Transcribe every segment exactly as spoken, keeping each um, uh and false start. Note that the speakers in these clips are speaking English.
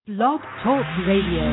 Blog Talk Radio.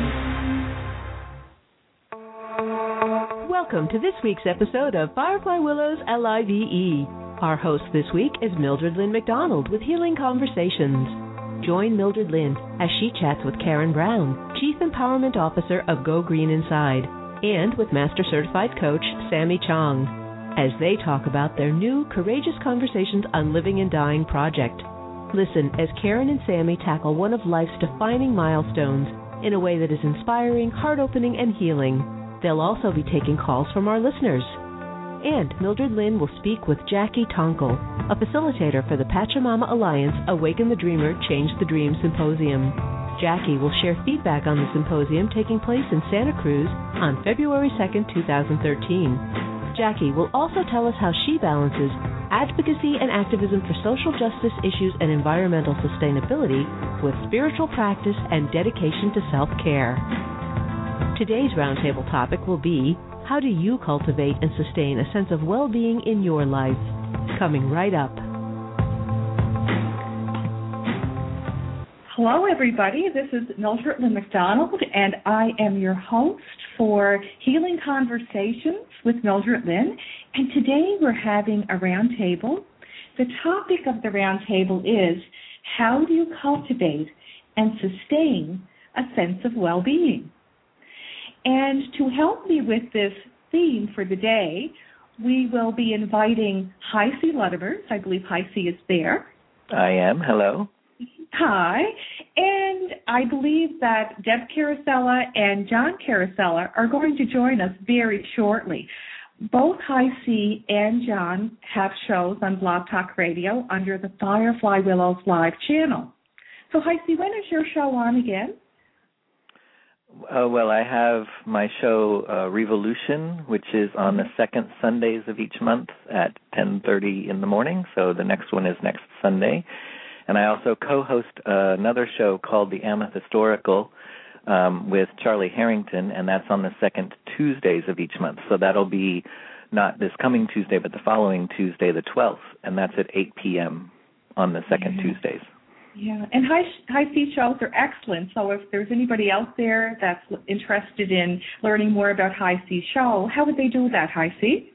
Welcome to this week's episode of Firefly Willows L I V E. Our host this week is Mildred Lynn McDonald with Healing Conversations. Join Mildred Lynn as she chats with Karen Brown, Chief Empowerment Officer of Go Green Inside, and with Master Certified Coach Sammy Chong, as they talk about their new Courageous Conversations on Living and Dying project. Listen as Karen and Sammy tackle one of life's defining milestones in a way that is inspiring, heart-opening, and healing. They'll also be taking calls from our listeners. And Mildred Lynn will speak with Jackie Tonkel, a facilitator for the Pachamama Alliance Awaken the Dreamer, Change the Dream Symposium. Jackie will share feedback on the symposium taking place in Santa Cruz on February second, twenty thirteen. Jackie will also tell us how she balances advocacy and activism for social justice issues and environmental sustainability with spiritual practice and dedication to self-care. Today's roundtable topic will be, how do you cultivate and sustain a sense of well-being in your life? Coming right up. Hello, everybody. This is Mildred Lynn McDonald, and I am your host for Healing Conversations with Mildred Lynn. And today we're having a roundtable. The topic of the roundtable is, how do you cultivate and sustain a sense of well-being? And to help me with this theme for the day, we will be inviting Heisey Ludemers. I believe Heisey is there. I am. Hello. Hi, and I believe that Deb Carosella and John Carosella are going to join us very shortly. Both Heisey and John have shows on Blog Talk Radio under the Firefly Willows Live channel. So, Heisey, when is your show on again? Uh, well, I have my show uh, Revolution, which is on the second Sundays of each month at ten thirty in the morning. So the next one is next Sunday. And I also co-host uh, another show called The Amethyst Oracle um, with Charlie Harrington, and that's on the second Tuesdays of each month. So that'll be not this coming Tuesday, but the following Tuesday, the twelfth, and that's at eight p.m. on the second yeah. Tuesdays. Yeah, and Heisey shows are excellent, so if there's anybody out there that's interested in learning more about Heisey's show, how would they do that, Heisey?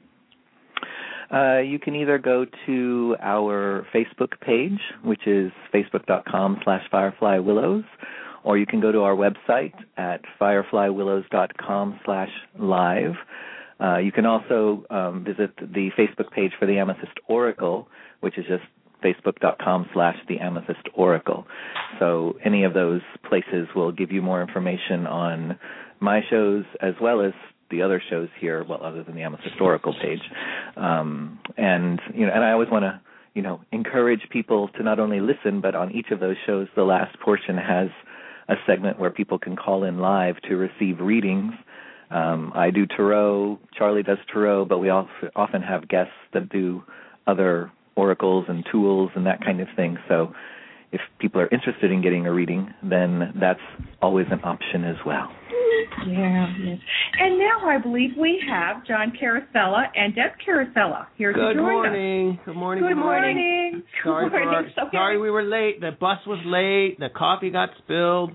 Uh, you can either go to our Facebook page, which is facebook.com slash fireflywillows, or you can go to our website at fireflywillows.com slash live. Uh, you can also um, visit the Facebook page for the Amethyst Oracle, which is just facebook.com slash the Amethyst Oracle. So any of those places will give you more information on my shows as well as the other shows here, well, other than the Amethyst Oracle page. Um, and, you know, and I always want to, you know, encourage people to not only listen, but on each of those shows, the last portion has a segment where people can call in live to receive readings. Um, I do tarot, Charlie does tarot, but we also often have guests that do other oracles and tools and that kind of thing. So if people are interested in getting a reading, then that's always an option as well. Yeah, yes. And now I believe we have John Carosella and Deb Carosella here good to join morning. us. Good morning. Good Good morning. morning. Sorry, Good morning. for our, sorry we were late. The bus was late. The coffee got spilled.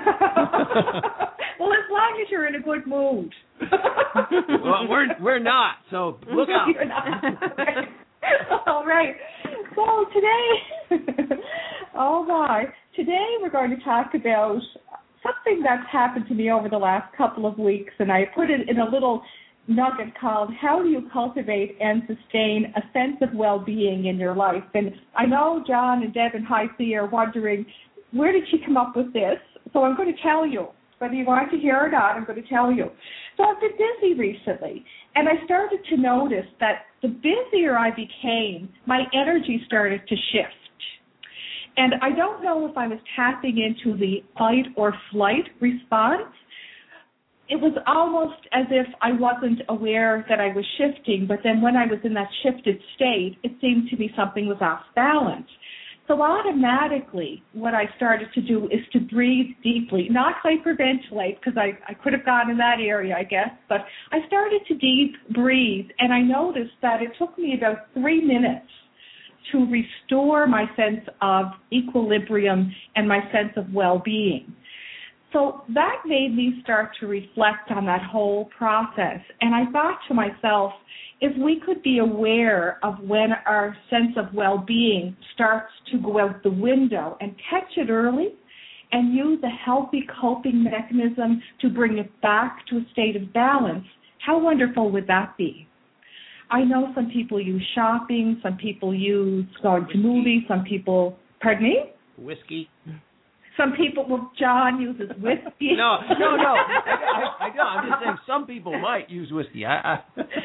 Well, as long as you're in a good mood. Well, we're we're not. So look out. You're not. All right. So today, oh my, today we're going to talk about something that's happened to me over the last couple of weeks, and I put it in a little nugget called, how do you cultivate and sustain a sense of well-being in your life? And I know John and Deb and Heisey are wondering, where did she come up with this? So I'm going to tell you. Whether you want to hear or not, I'm going to tell you. So I've been busy recently, and I started to notice that the busier I became, my energy started to shift. And I don't know if I was tapping into the fight or flight response. It was almost as if I wasn't aware that I was shifting, but then when I was in that shifted state, it seemed to me something was off balance. So automatically, what I started to do is to breathe deeply, not hyperventilate, because I, I could have gone in that area, I guess, but I started to deep breathe, and I noticed that it took me about three minutes to restore my sense of equilibrium and my sense of well-being. So that made me start to reflect on that whole process. And I thought to myself, if we could be aware of when our sense of well-being starts to go out the window and catch it early and use a healthy coping mechanism to bring it back to a state of balance, how wonderful would that be? I know some people use shopping, some people use going to movies, some people, pardon me? Whiskey. Some people, well, John uses whiskey. no, no, no. I, I, I know. I'm just saying some people might use whiskey. I, I...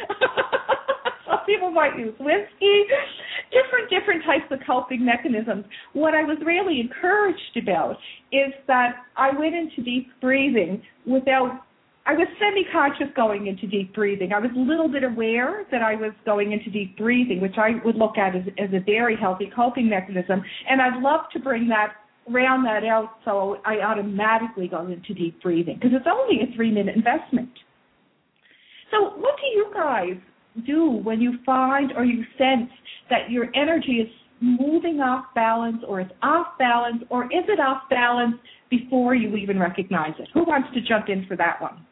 Some people might use whiskey. Different, different types of coping mechanisms. What I was really encouraged about is that I went into deep breathing without, I was semi-conscious going into deep breathing. I was a little bit aware that I was going into deep breathing, which I would look at as, as a very healthy coping mechanism. And I'd love to bring that round that out so I automatically go into deep breathing because it's only a three-minute investment. So what do you guys do when you find or you sense that your energy is moving off balance or it's off balance, or is it off balance before you even recognize it? Who wants to jump in for that one?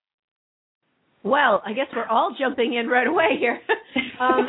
Well, I guess we're all jumping in right away here. um,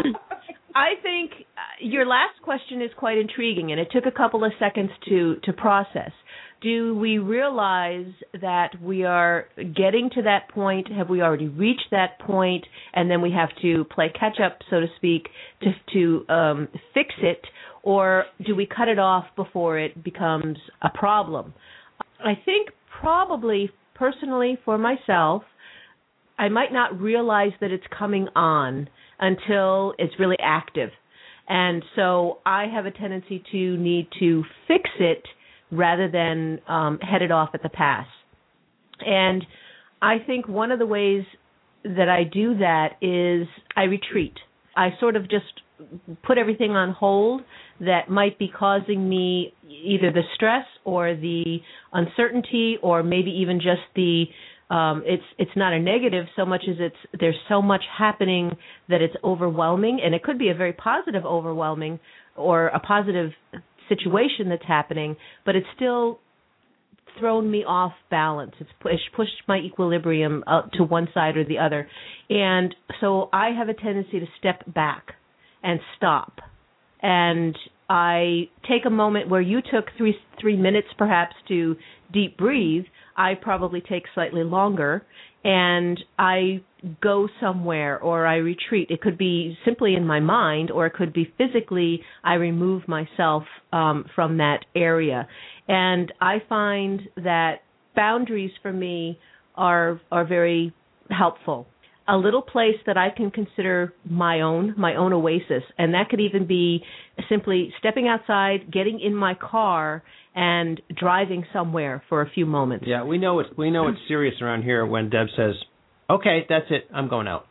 I think your last question is quite intriguing, and it took a couple of seconds to, to process. Do we realize that we are getting to that point? Have we already reached that point, and then we have to play catch-up, so to speak, to, to um, fix it, or do we cut it off before it becomes a problem? I think probably, personally, for myself, I might not realize that it's coming on until it's really active. And so I have a tendency to need to fix it rather than um, head it off at the pass. And I think one of the ways that I do that is I retreat. I sort of just put everything on hold that might be causing me either the stress or the uncertainty or maybe even just the Um, it's it's not a negative so much as it's there's so much happening that it's overwhelming, and it could be a very positive overwhelming or a positive situation that's happening, but it's still thrown me off balance. It's pushed, pushed my equilibrium out to one side or the other, and so I have a tendency to step back and stop, and I take a moment where you took three three minutes perhaps to deep breathe. I probably take slightly longer, and I go somewhere or I retreat. It could be simply in my mind, or it could be physically I remove myself um, from that area. And I find that boundaries for me are are very helpful. A little place that I can consider my own, my own oasis. And that could even be simply stepping outside, getting in my car, and driving somewhere for a few moments. Yeah, we know it's we know it's serious around here when Deb says, "Okay, that's it, I'm going out."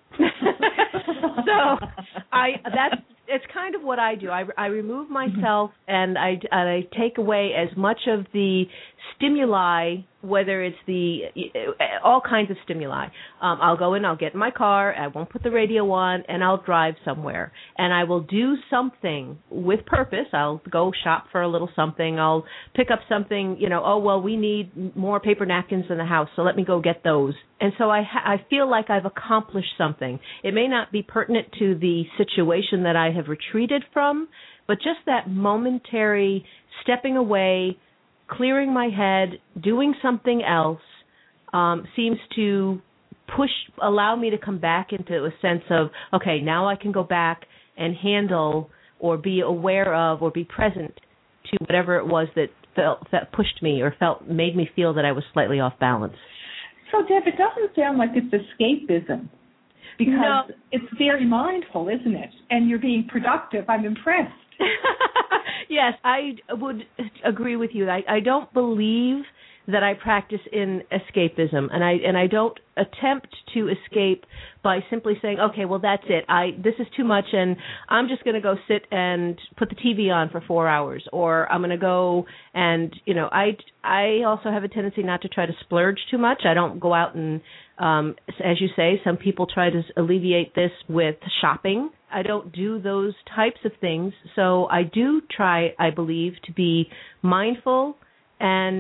So I that's it's kind of what I do. I, I remove myself and I, and I take away as much of the stimuli, whether it's the all kinds of stimuli. Um, I'll go in, I'll get in my car, I won't put the radio on, and I'll drive somewhere. And I will do something with purpose. I'll go shop for a little something. I'll pick up something, you know, oh, well, we need more paper napkins in the house, so let me go get those. And so I, ha- I feel like I've accomplished something. It may not be pertinent to the situation that I have retreated from, but just that momentary stepping away, clearing my head, doing something else um, seems to push, allow me to come back into a sense of, okay, now I can go back and handle or be aware of or be present to whatever it was that felt that pushed me or felt made me feel that I was slightly off balance. So, Deb, it doesn't sound like it's escapism, because no. It's very mindful, isn't it? And you're being productive. I'm impressed. Yes, I would agree with you. I, I don't believe that I practice in escapism, and I and I don't attempt to escape by simply saying, okay, well, that's it. I this is too much, and I'm just going to go sit and put the T V on for four hours, or I'm going to go and, you know, I, I also have a tendency not to try to splurge too much. I don't go out and, um, as you say, some people try to alleviate this with shopping. I don't do those types of things, so I do try, I believe, to be mindful and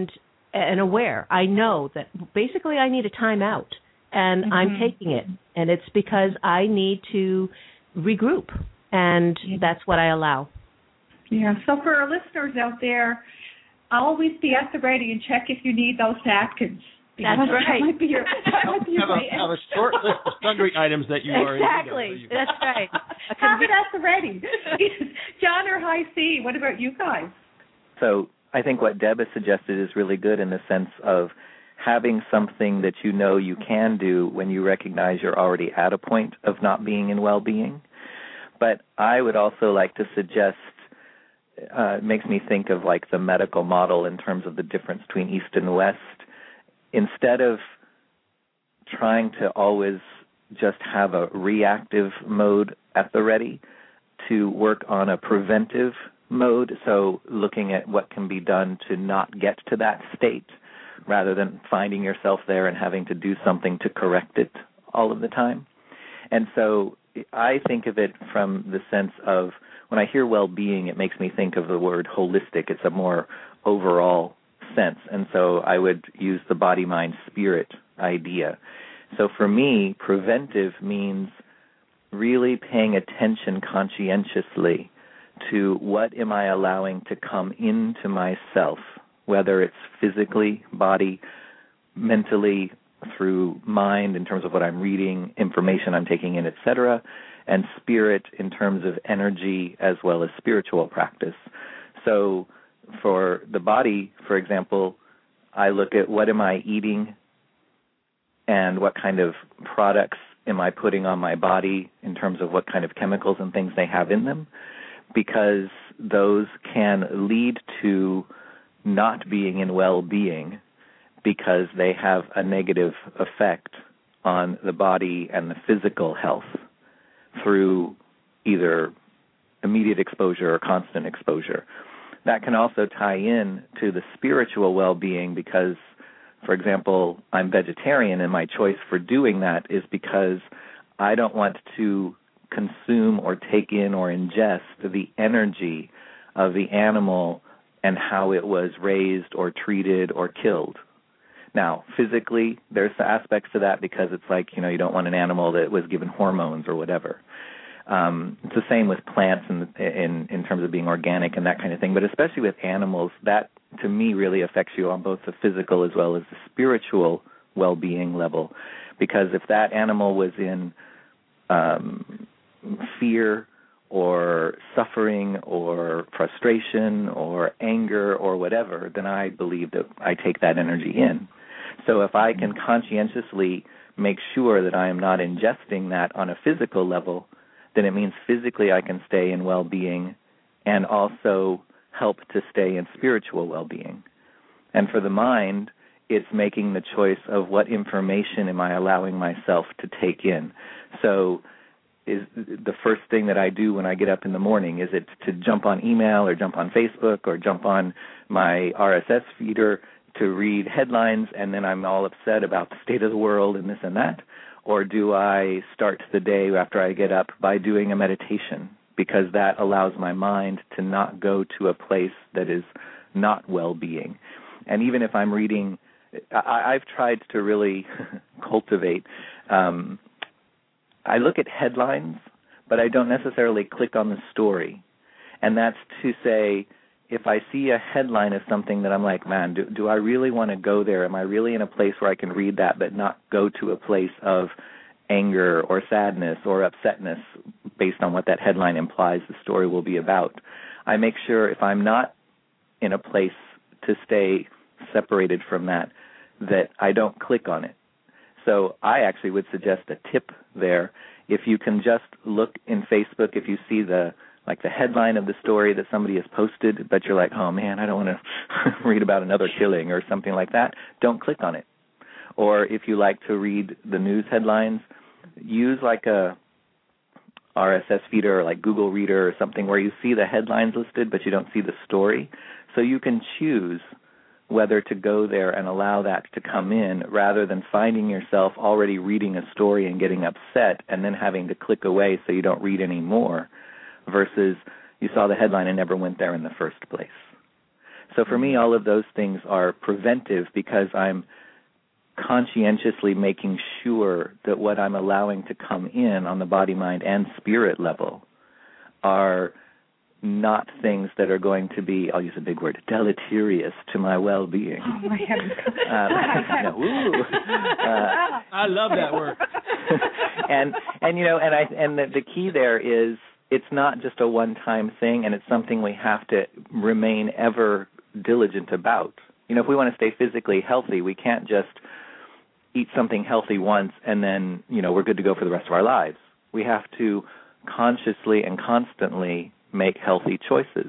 and aware. I know that basically I need a timeout, and mm-hmm. I'm taking it, and it's because I need to regroup, and yeah. that's what I allow. Yeah, so for our listeners out there, always be at the ready and check if you need those napkins. That's right. That might be your, that might be your have, a, have a short list of sundry items that you are exactly. in. Exactly. That's right. Have it at the ready. John or High C, what about you guys? So I think what Deb has suggested is really good in the sense of having something that you know you can do when you recognize you're already at a point of not being in well-being. But I would also like to suggest, uh, it makes me think of like the medical model in terms of the difference between East and West. Instead of trying to always just have a reactive mode at the ready, to work on a preventive mode, so looking at what can be done to not get to that state rather than finding yourself there and having to do something to correct it all of the time. And so I think of it from the sense of, when I hear well-being, it makes me think of the word holistic. It's a more overall sense. And so I would use the body, mind, spirit idea. So for me, preventive means really paying attention conscientiously to what am I allowing to come into myself, whether it's physically, body, mentally, through mind in terms of what I'm reading, information I'm taking in, et cetera, and spirit in terms of energy as well as spiritual practice. So for the body, for example, I look at what am I eating and what kind of products am I putting on my body in terms of what kind of chemicals and things they have in them, because those can lead to not being in well-being because they have a negative effect on the body and the physical health through either immediate exposure or constant exposure. That can also tie in to the spiritual well-being because, for example, I'm vegetarian, and my choice for doing that is because I don't want to consume or take in or ingest the energy of the animal and how it was raised or treated or killed. Now, physically, there's aspects to that because it's like, you know, you don't want an animal that was given hormones or whatever. Um, it's the same with plants in, in in terms of being organic and that kind of thing. But especially with animals, that, to me, really affects you on both the physical as well as the spiritual well-being level. Because if that animal was in um, fear or suffering or frustration or anger or whatever, then I believe that I take that energy in. So if I can conscientiously make sure that I am not ingesting that on a physical level, then it means physically I can stay in well-being and also help to stay in spiritual well-being. And for the mind, it's making the choice of what information am I allowing myself to take in. So is the first thing that I do when I get up in the morning, is it to jump on email or jump on Facebook or jump on my R S S feeder to read headlines and then I'm all upset about the state of the world and this and that? Or do I start the day after I get up by doing a meditation, because that allows my mind to not go to a place that is not well-being? And even if I'm reading, I, I've tried to really cultivate, um, I look at headlines, but I don't necessarily click on the story. And that's to say, if I see a headline of something that I'm like, man, do, do I really want to go there? Am I really in a place where I can read that but not go to a place of anger or sadness or upsetness based on what that headline implies the story will be about? I make sure if I'm not in a place to stay separated from that, that I don't click on it. So I actually would suggest a tip there. If you can just look in Facebook, if you see the like the headline of the story that somebody has posted, but you're like, oh, man, I don't want to read about another killing or something like that, don't click on it. Or if you like to read the news headlines, use like a R S S feeder or like Google Reader or something where you see the headlines listed, but you don't see the story. So you can choose whether to go there and allow that to come in rather than finding yourself already reading a story and getting upset and then having to click away so you don't read any more, versus you saw the headline and never went there in the first place. So for me, all of those things are preventive because I'm conscientiously making sure that what I'm allowing to come in on the body, mind, and spirit level are not things that are going to be, I'll use a big word, deleterious to my well-being. Oh, my heavens. Um, no, ooh. Uh, I love that word. and and you know, and I and the, the key there is it's not just a one-time thing, and it's something we have to remain ever diligent about. You know, if we want to stay physically healthy, we can't just eat something healthy once and then, you know, we're good to go for the rest of our lives. We have to consciously and constantly make healthy choices.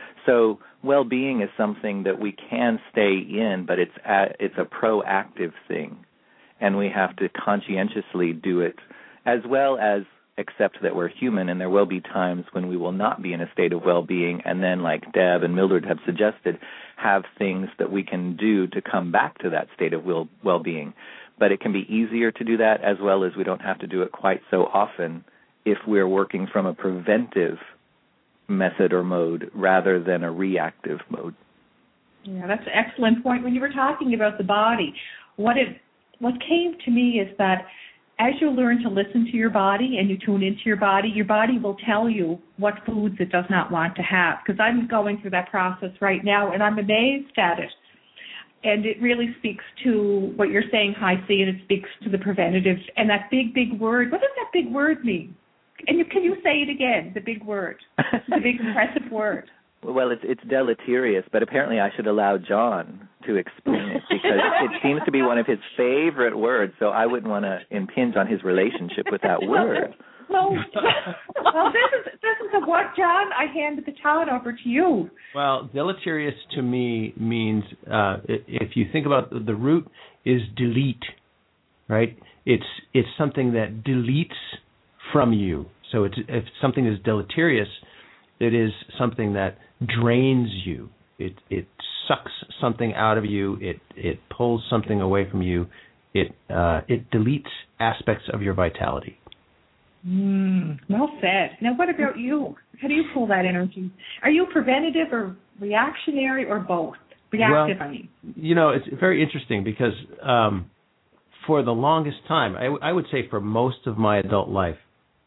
So well-being is something that we can stay in, but it's a, it's a proactive thing, and we have to conscientiously do it, as well as accept that we're human, and there will be times when we will not be in a state of well-being, and then, like Deb and Mildred have suggested, have things that we can do to come back to that state of well- well-being. But it can be easier to do that, as well as we don't have to do it quite so often if we're working from a preventive method or mode rather than a reactive mode. Yeah, that's an excellent point. When you were talking about the body, what it what came to me is that as you learn to listen to your body and you tune into your body, your body will tell you what foods it does not want to have. Because I'm going through that process right now, and I'm amazed at it. And it really speaks to what you're saying, Hi-C, and it speaks to the preventative. And that big, big word, what does that big word mean? And you, can you say it again, the big word, the big impressive word? Well, it's it's deleterious, but apparently I should allow John to explain it because it seems to be one of his favorite words, so I wouldn't want to impinge on his relationship with that word. Well, well this is this is a what, John? I hand the baton over to you. Well, deleterious to me means, uh, if you think about the, the root is delete, right? It's it's something that deletes from you. So it's, if something is deleterious, it is something that drains you. It it sucks something out of you. It it pulls something away from you. It uh, it deletes aspects of your vitality. Mm, well said. Now, what about you? How do you pull that energy? Are you preventative or reactionary or both? Reactive, well, I mean. You know, it's very interesting because um, for the longest time, I, I would say for most of my adult life,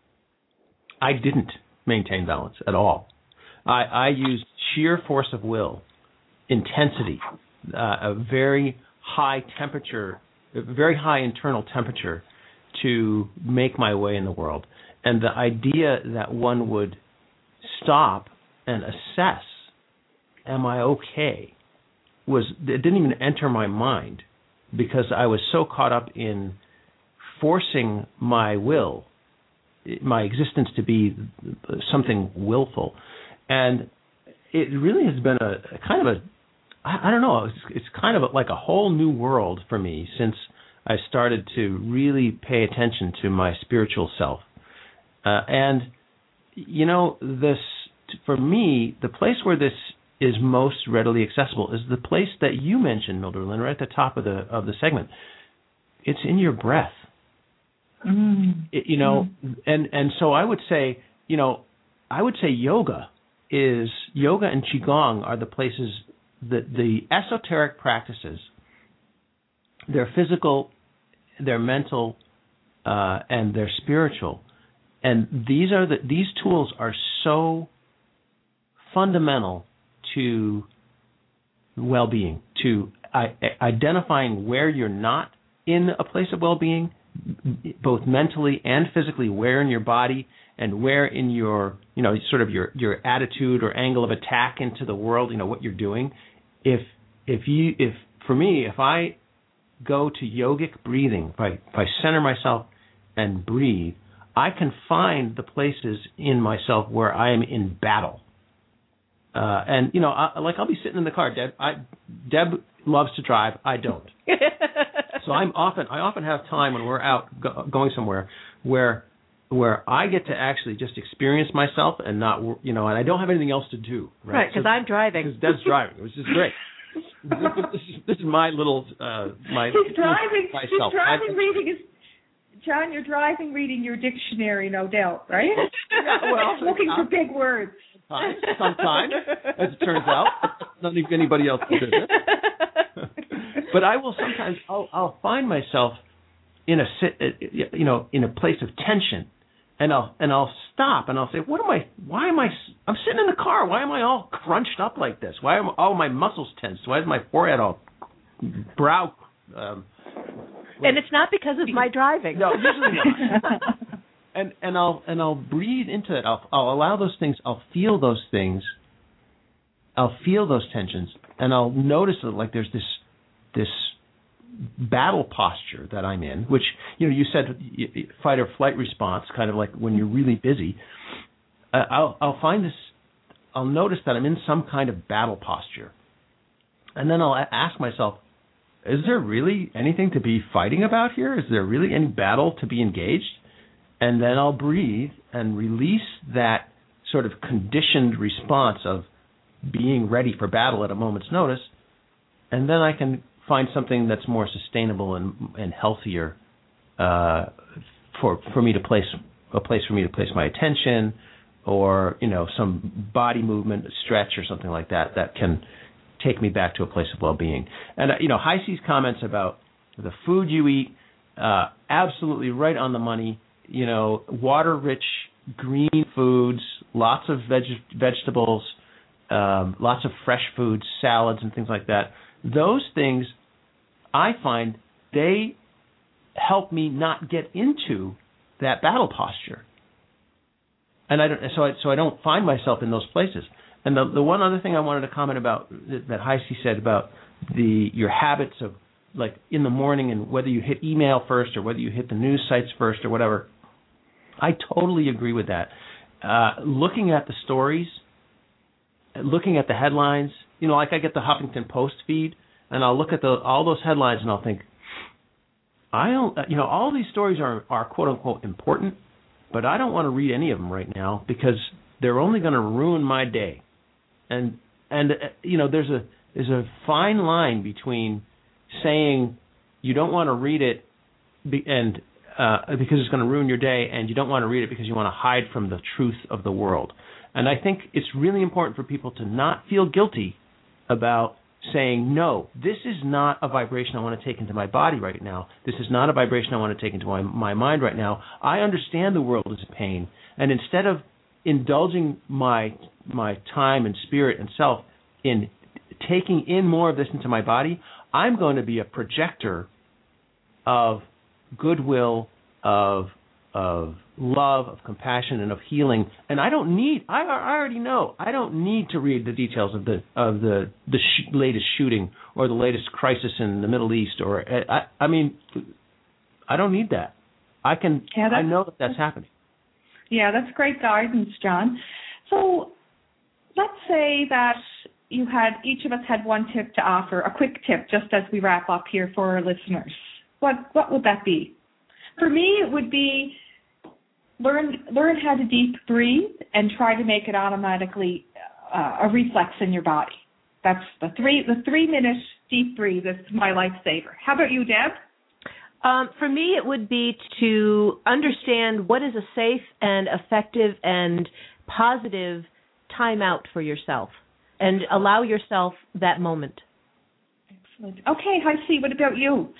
I didn't maintain balance at all. I, I used sheer force of will, intensity, uh, a very high temperature, a very high internal temperature to make my way in the world. And the idea that one would stop and assess, am I okay, was it didn't even enter my mind because I was so caught up in forcing my will, my existence to be something willful. And it really has been a, a kind of a, I, I don't know, it's, it's kind of a, like a whole new world for me since I started to really pay attention to my spiritual self. Uh, and, you know, this, for me, the place where this is most readily accessible is the place that you mentioned, Mildred Lynn, right at the top of the of the segment. It's in your breath. Mm. It, you know, mm. and, and so I would say, you know, I would say yoga is, yoga and Qigong are the places that the esoteric practices, they're physical, they're mental, uh, and they're spiritual. And these are the these tools are so fundamental to well-being, to I, identifying where you're not in a place of well-being, both mentally and physically, where in your body and where in your, you know, sort of your, your attitude or angle of attack into the world, you know, what you're doing. If if you if for me, if I go to yogic breathing, if I, if I center myself and breathe, I can find the places in myself where I am in battle. Uh, and, you know, I, like I'll be sitting in the car. Deb, I, Deb loves to drive. I don't. So I'm often, I often have time when we're out go, going somewhere where where I get to actually just experience myself and not, you know, and I don't have anything else to do. Right, because right, I'm driving. Because Deb's driving, which is great. this, this, is, this is my little, uh, my He's driving, myself. he's driving, I, reading his, John, you're driving, reading your dictionary, no doubt, right? Yeah, well, looking for big words. sometimes, sometimes, as it turns out, it's not even anybody else's business. But I will sometimes, I'll, I'll find myself in a, you know, in a place of tension, and I'll and I'll stop and I'll say, what am I? Why am I? I'm sitting in the car. Why am I all crunched up like this? Why are all my muscles tense? Why is my forehead all brow? Um, and it's not because of my driving. No, usually not. and and I'll and I'll breathe into it. I'll I'll allow those things. I'll feel those things. I'll feel those tensions, and I'll notice that like there's this this battle posture that I'm in, which you know you said fight or flight response, kind of like when you're really busy. Uh, I'll I'll find this. I'll notice that I'm in some kind of battle posture, and then I'll a- ask myself, is there really anything to be fighting about here? Is there really any battle to be engaged? And then I'll breathe and release that sort of conditioned response of being ready for battle at a moment's notice, and then I can find something that's more sustainable and and healthier uh, for for me to place a place for me to place my attention, or you know some body movement, a stretch, or something like that that can take me back to a place of well-being. And uh, you know, Hi-C's comments about the food you eat, uh, absolutely right on the money. You know, water-rich, green foods, lots of veg- vegetables, um, lots of fresh foods, salads, and things like that. Those things, I find, they help me not get into that battle posture, and I don't. So I so I don't find myself in those places. And the the one other thing I wanted to comment about that, that Hi-C said about the your habits of like in the morning and whether you hit email first or whether you hit the news sites first or whatever. I totally agree with that. Uh, looking at the stories, looking at the headlines, you know, like I get the Huffington Post feed, and I'll look at the, all those headlines, and I'll think, I don't, you know, all these stories are, are quote unquote important, but I don't want to read any of them right now because they're only going to ruin my day. And and uh, you know, there's a there's a fine line between saying you don't want to read it be, and uh, because it's going to ruin your day, and you don't want to read it because you want to hide from the truth of the world. And I think it's really important for people to not feel guilty about saying, no, this is not a vibration I want to take into my body right now. This is not a vibration I want to take into my, my mind right now. I understand the world is pain. And instead of indulging my my time and spirit and self in taking in more of this into my body, I'm going to be a projector of goodwill, of of love, of compassion, and of healing. And I don't need, I, I already know, I don't need to read the details of the of the, the sh- latest shooting or the latest crisis in the Middle East. Or I, I mean, I don't need that. I can, yeah, I know that that's happening. Yeah, that's great guidance, John. So let's say that you had, each of us had one tip to offer, a quick tip, just as we wrap up here for our listeners. What what would that be? For me, it would be learn learn how to deep breathe and try to make it automatically uh, a reflex in your body. That's the three the three minute deep breathe is my lifesaver. How about you, Deb? Um, for me, it would be to understand what is a safe and effective and positive time out for yourself and allow yourself that moment. Excellent. Okay, Hi-C, what about you?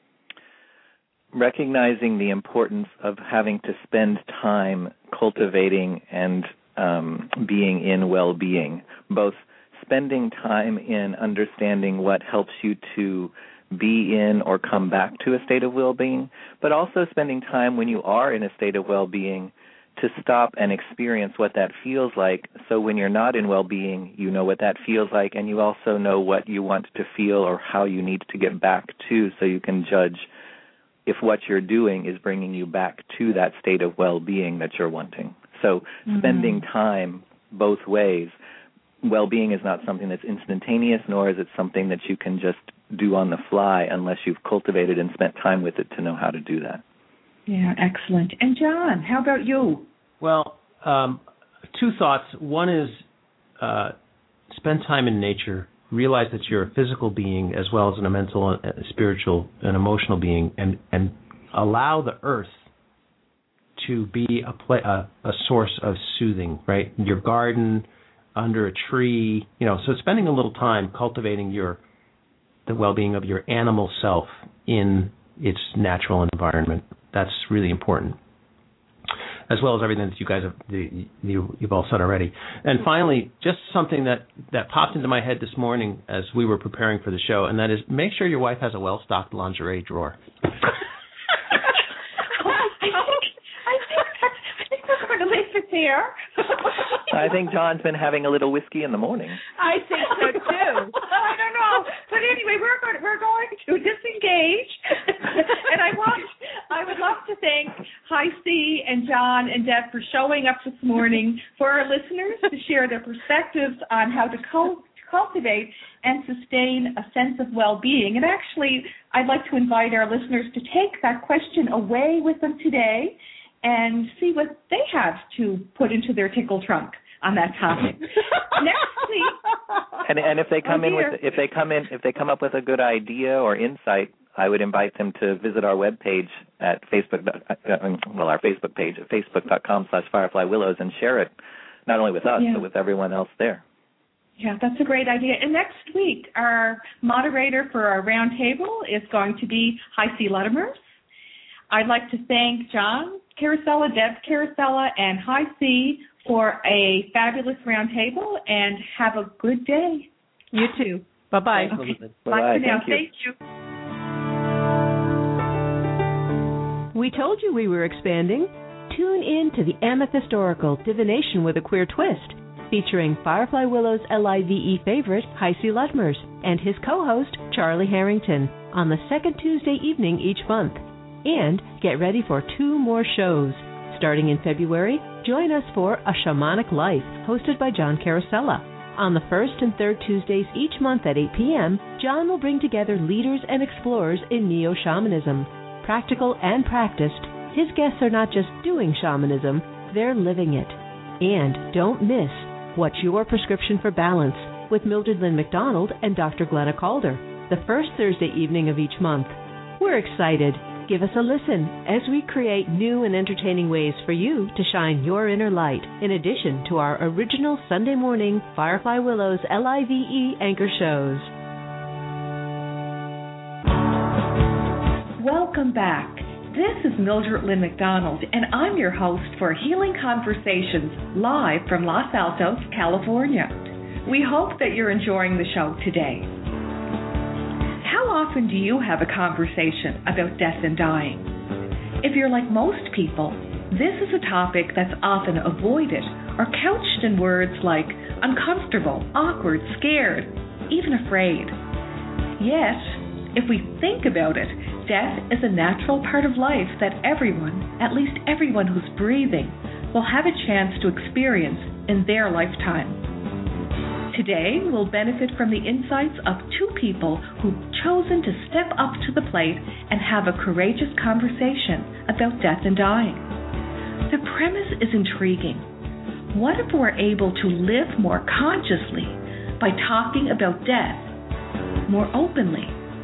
Recognizing the importance of having to spend time cultivating and um, being in well-being, both spending time in understanding what helps you to be in or come back to a state of well-being, but also spending time when you are in a state of well-being to stop and experience what that feels like. So when you're not in well-being, you know what that feels like, and you also know what you want to feel or how you need to get back to, so you can judge if what you're doing is bringing you back to that state of well-being that you're wanting. So mm-hmm. spending time both ways. Well-being is not something that's instantaneous, nor is it something that you can just do on the fly unless you've cultivated and spent time with it to know how to do that. Yeah, excellent. And John, how about you? Well, um, two thoughts. One is uh, spend time in nature. Realize that you're a physical being as well as a mental, a spiritual, and emotional being, and, and allow the earth to be a, play, a, a source of soothing, right? Your garden, under a tree, you know, so spending a little time cultivating your the well-being of your animal self in its natural environment. That's really important, as well as everything that you guys have the, you, you've all said already. And finally, just something that, that popped into my head this morning as we were preparing for the show, and that is make sure your wife has a well-stocked lingerie drawer. There. I think John's been having a little whiskey in the morning. I think so too. I don't know, but anyway, we're going we're going to disengage, and I want I would love to thank Hi C and John and Deb for showing up this morning for our listeners to share their perspectives on how to co- cultivate and sustain a sense of well-being. And actually, I'd like to invite our listeners to take that question away with them today and see what they have to put into their tickle trunk on that topic. Next week. And, and if they come oh in with if they come in if they come up with a good idea or insight, I would invite them to visit our webpage at Facebook. Well, our Facebook page at facebook dot com slash Firefly Willows and share it not only with us yeah. but with everyone else there. Yeah, that's a great idea. And next week, our moderator for our round table is going to be Hi C Luttimer. I'd like to thank John Carosella, Deb Carosella, and Hi C for a fabulous roundtable, and have a good day. You too. Bye-bye. Okay. Bye-bye. Bye for now. Thank you. Thank you. We told you we were expanding. Tune in to the Amethyst Oracle, Divination with a Queer Twist, featuring Firefly Willow's L I V E favorite, Hi C Lutmers, and his co-host, Charlie Harrington, on the second Tuesday evening each month. And get ready for two more shows. Starting in February, join us for A Shamanic Life, hosted by John Carosella. On the first and third Tuesdays each month at eight p.m., John will bring together leaders and explorers in neo-shamanism. Practical and practiced, his guests are not just doing shamanism, they're living it. And don't miss What's Your Prescription for Balance with Mildred Lynn McDonald and Doctor Glenna Calder, the first Thursday evening of each month. We're excited. Give us a listen as we create new and entertaining ways for you to shine your inner light, in addition to our original Sunday morning Firefly Willows L I V E anchor shows. Welcome back. This is Mildred Lynn McDonald, and I'm your host for Healing Conversations, live from Los Altos, California. We hope that you're enjoying the show today. How often do you have a conversation about death and dying? If you're like most people, this is a topic that's often avoided or couched in words like uncomfortable, awkward, scared, even afraid. Yet, if we think about it, death is a natural part of life that everyone, at least everyone who's breathing, will have a chance to experience in their lifetime. Today, we'll benefit from the insights of two people who've chosen to step up to the plate and have a courageous conversation about death and dying. The premise is intriguing. What if we're able to live more consciously by talking about death more openly?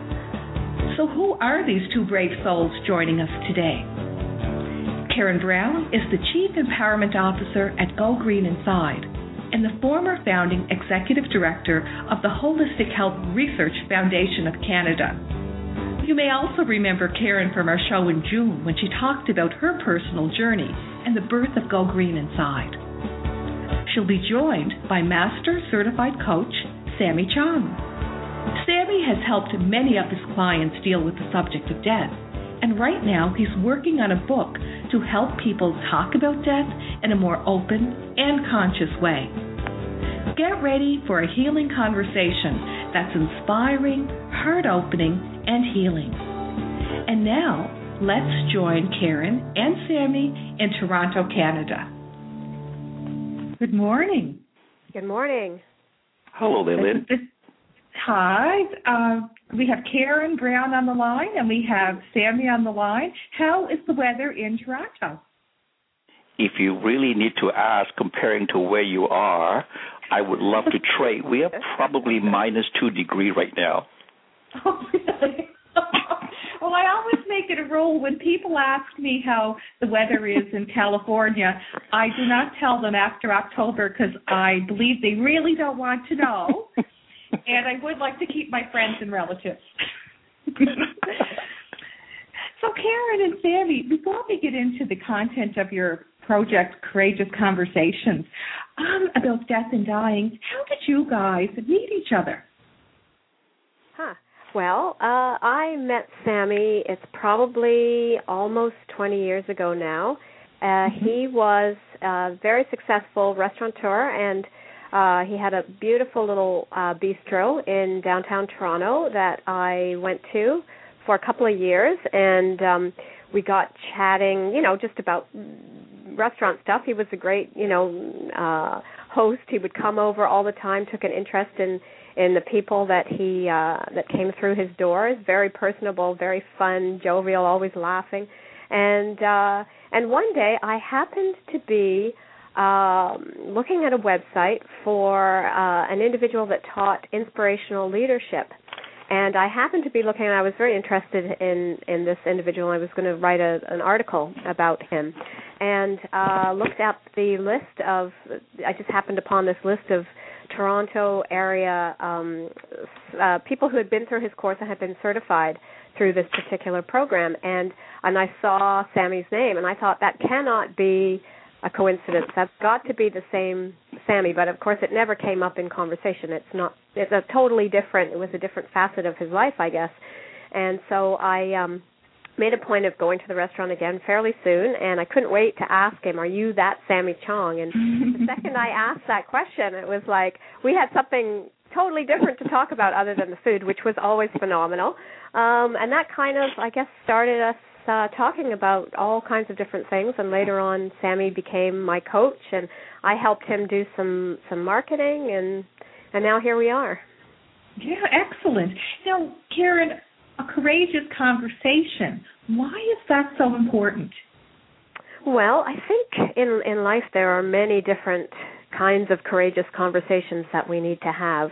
So who are these two brave souls joining us today? Karen Brown is the Chief Empowerment Officer at Go Green Inside, and the former founding executive director of the Holistic Health Research Foundation of Canada. You may also remember Karen from our show in June when she talked about her personal journey and the birth of Go Green Inside. She'll be joined by Master Certified Coach Sammy Chung. Sammy has helped many of his clients deal with the subject of death, and right now he's working on a book to help people talk about death in a more open and conscious way. Get ready for a healing conversation that's inspiring, heart-opening, and healing. And now, let's join Karen and Sammy in Toronto, Canada. Good morning. Good morning. Hello there, Lynn. Hi. Uh, we have Karen Brown on the line, and we have Sammy on the line. How is the weather in Toronto? If you really need to ask, comparing to where you are, I would love to trade. We are probably minus two degrees right now. Oh, really? Well, I always make it a rule when people ask me how the weather is in California, I do not tell them after October because I believe they really don't want to know. And I would like to keep my friends and relatives. So, Karen and Sammy, before we get into the content of your project, Courageous Conversations, um, about death and dying, how did you guys meet each other? Huh. Well, uh, I met Sammy, it's probably almost twenty years ago now. Uh, mm-hmm. He was a very successful restaurateur, and uh, he had a beautiful little uh, bistro in downtown Toronto that I went to for a couple of years, and um, we got chatting, you know, just about restaurant stuff. He was a great, you know, uh, host. He would come over all the time, took an interest in, in the people that he uh, that came through his doors. Very personable, very fun, jovial, always laughing. And uh, and one day I happened to be um, looking at a website for uh, an individual that taught inspirational leadership. And I happened to be looking, and I was very interested in, in this individual. I was going to write a, an article about him, and uh, looked up the list of, I just happened upon this list of Toronto area um, uh, people who had been through his course and had been certified through this particular program. And, and I saw Sammy's name, and I thought that cannot be a coincidence. That's got to be the same Sammy, but of course it never came up in conversation. It's not, it's a totally different, it was a different facet of his life, I guess. And so I um, made a point of going to the restaurant again fairly soon, and I couldn't wait to ask him, are you that Sammy Chong? And the second I asked that question, it was like we had something totally different to talk about other than the food, which was always phenomenal. Um, and that kind of, I guess, started us Uh, talking about all kinds of different things, and later on Sammy became my coach, and I helped him do some, some marketing, and and now here we are. Yeah, excellent. Now, Karen, a courageous conversation, why is that so important? Well, I think in, in life there are many different kinds of courageous conversations that we need to have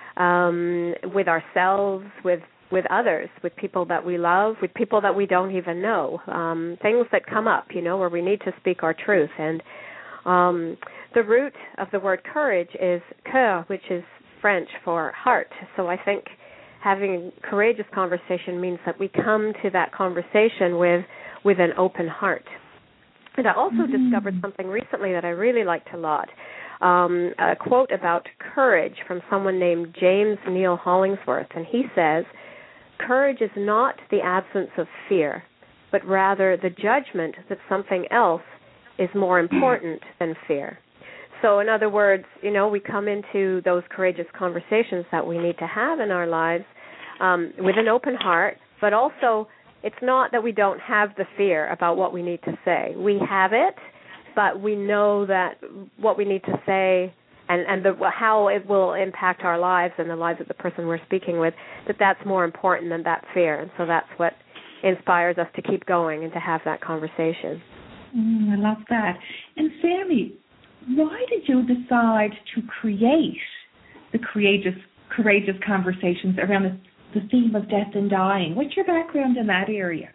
um, with ourselves, with with others, with people that we love, with people that we don't even know, um, things that come up, you know, where we need to speak our truth. And um, the root of the word courage is cœur, which is French for heart. So I think having a courageous conversation means that we come to that conversation with, with an open heart. And I also mm-hmm. discovered something recently that I really liked a lot. Um, a quote about courage from someone named James Neil Hollingsworth, and he says, "Courage is not the absence of fear, but rather the judgment that something else is more important than fear." So in other words, you know, we come into those courageous conversations that we need to have in our lives um, with an open heart, but also it's not that we don't have the fear about what we need to say. We have it, but we know that what we need to say and, and the, how it will impact our lives and the lives of the person we're speaking with, that that's more important than that fear. And so that's what inspires us to keep going and to have that conversation. Mm, I love that. And Sammy, why did you decide to create the courageous, courageous conversations around the, the theme of death and dying? What's your background in that area?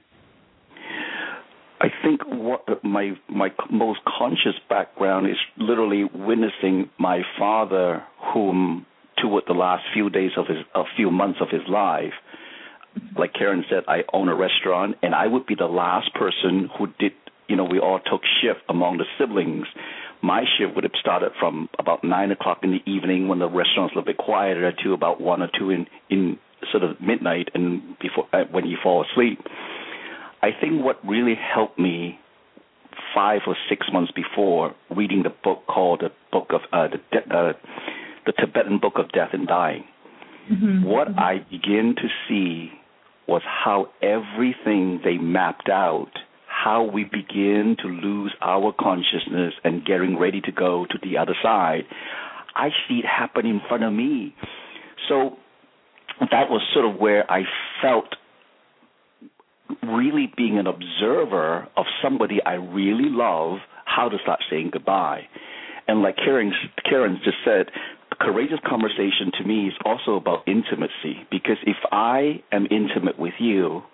I think what my my most conscious background is literally witnessing my father, whom toward the last few days of his, a few months of his life, like Karen said, I own a restaurant, and I would be the last person who did, you know, we all took shift among the siblings. My shift would have started from about nine o'clock in the evening when the restaurant's a little bit quieter to about one or two in, in sort of midnight and before uh, when you fall asleep. I think what really helped me five or six months before reading the book called the book of uh, the uh, the Tibetan Book of Death and Dying, mm-hmm. what mm-hmm. I began to see was how everything they mapped out, how we begin to lose our consciousness and getting ready to go to the other side. I see it happen in front of me. So that was sort of where I felt really being an observer of somebody I really love, how to start saying goodbye. And like Karen, Karen just said, a courageous conversation to me is also about intimacy, because if I am intimate with you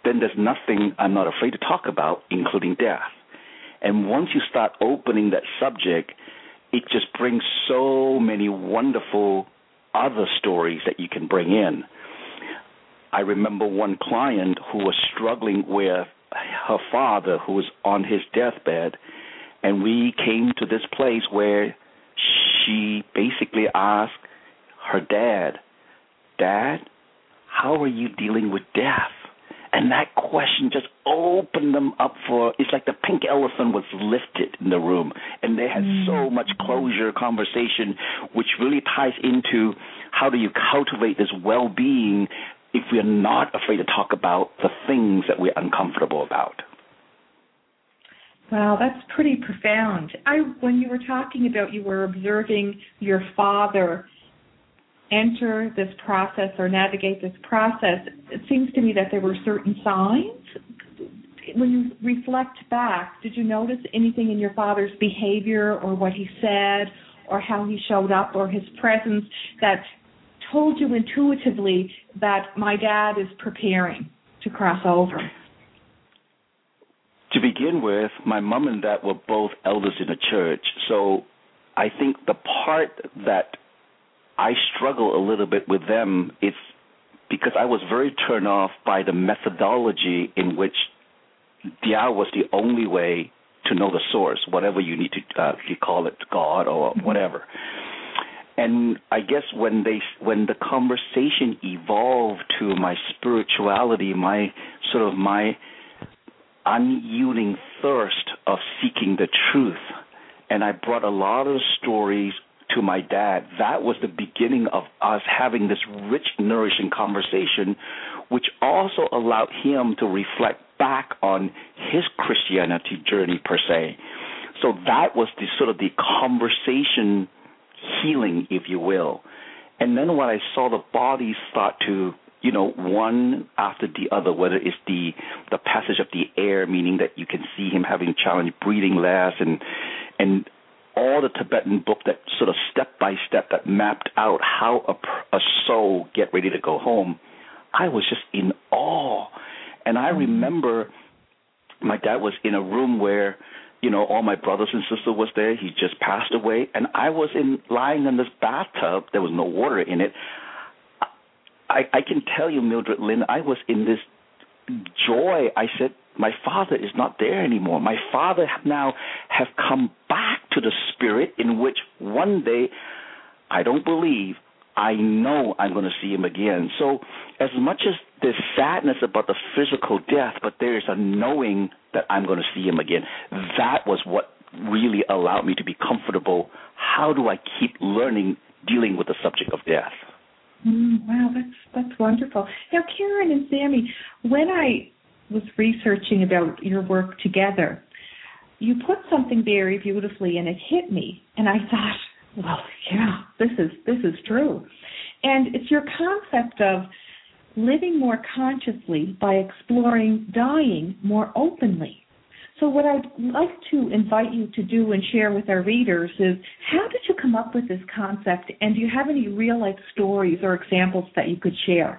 then there's nothing I'm not afraid to talk about, including death. And once you start opening that subject, it just brings so many wonderful other stories that you can bring in. I remember one client who was struggling with her father who was on his deathbed, and we came to this place where she basically asked her dad, Dad, how are you dealing with death? And that question just opened them up for, it's like the pink elephant was lifted in the room, and they had mm. so much closure conversation, which really ties into how do you cultivate this well-being if we're not afraid to talk about the things that we're uncomfortable about. Wow, that's pretty profound. I, when you were talking about you were observing your father enter this process or navigate this process, it seems to me that there were certain signs. When you reflect back, did you notice anything in your father's behavior or what he said or how he showed up or his presence that told you intuitively that my dad is preparing to cross over? To begin with, my mom and dad were both elders in the church, so I think the part that I struggle a little bit with them is because I was very turned off by the methodology in which Dia was the only way to know the source, whatever you need to uh, you call it, God or whatever. And I guess when they when the conversation evolved to my spirituality, my sort of my unyielding thirst of seeking the truth, and I brought a lot of stories to my dad, that was the beginning of us having this rich, nourishing conversation, which also allowed him to reflect back on his Christianity journey per se. So that was the sort of the conversation healing, if you will. And then when I saw the bodies start to, you know, one after the other, whether it's the the passage of the air, meaning that you can see him having challenge breathing less, and and all the Tibetan book that sort of step-by-step that mapped out how a, a soul get ready to go home, I was just in awe. And I remember my dad was in a room where, you know, all my brothers and sisters was there. He just passed away. And I was in lying in this bathtub. There was no water in it. I, I can tell you, Mildred Lynn, I was in this joy. I said, my father is not there anymore. My father now have come back to the spirit in which one day, I don't believe, I know I'm going to see him again. So as much as there's sadness about the physical death, but there is a knowing that I'm going to see him again. That was what really allowed me to be comfortable. How do I keep learning, dealing with the subject of death? Mm, wow, that's that's wonderful. Now, Karen and Sammy, when I was researching about your work together, you put something very beautifully, and it hit me. And I thought, well, yeah, this is this is true. And it's your concept of living more consciously by exploring dying more openly. So what I'd like to invite you to do and share with our readers is, how did you come up with this concept, and do you have any real-life stories or examples that you could share?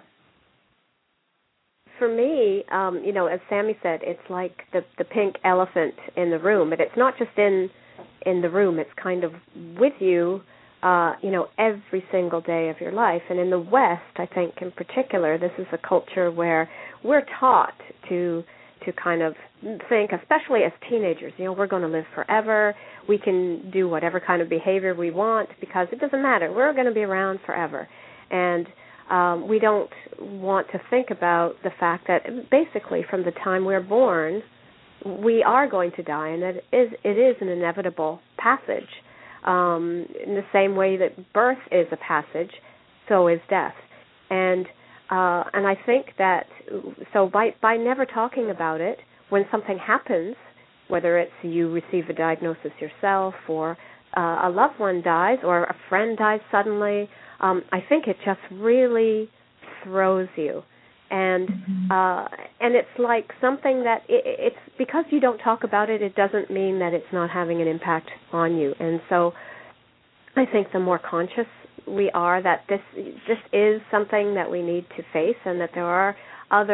For me, um, you know, as Sammy said, it's like the, the pink elephant in the room, but it's not just in in the room. It's kind of with you, uh, you know, every single day of your life. And in the West, I think in particular, this is a culture where we're taught to to kind of think, especially as teenagers, you know, we're going to live forever. We can do whatever kind of behavior we want because it doesn't matter. We're going to be around forever. And um, we don't want to think about the fact that basically from the time we're born, we are going to die, and it is, it is an inevitable passage. Um, in the same way that birth is a passage, so is death. And Uh, and I think that, so by, by never talking about it, when something happens, whether it's you receive a diagnosis yourself or uh, a loved one dies or a friend dies suddenly, um, I think it just really throws you. And mm-hmm. uh, and it's like something that, it, it's because you don't talk about it, it doesn't mean that it's not having an impact on you. And so I think the more conscious we are that this this is something that we need to face, and that there are other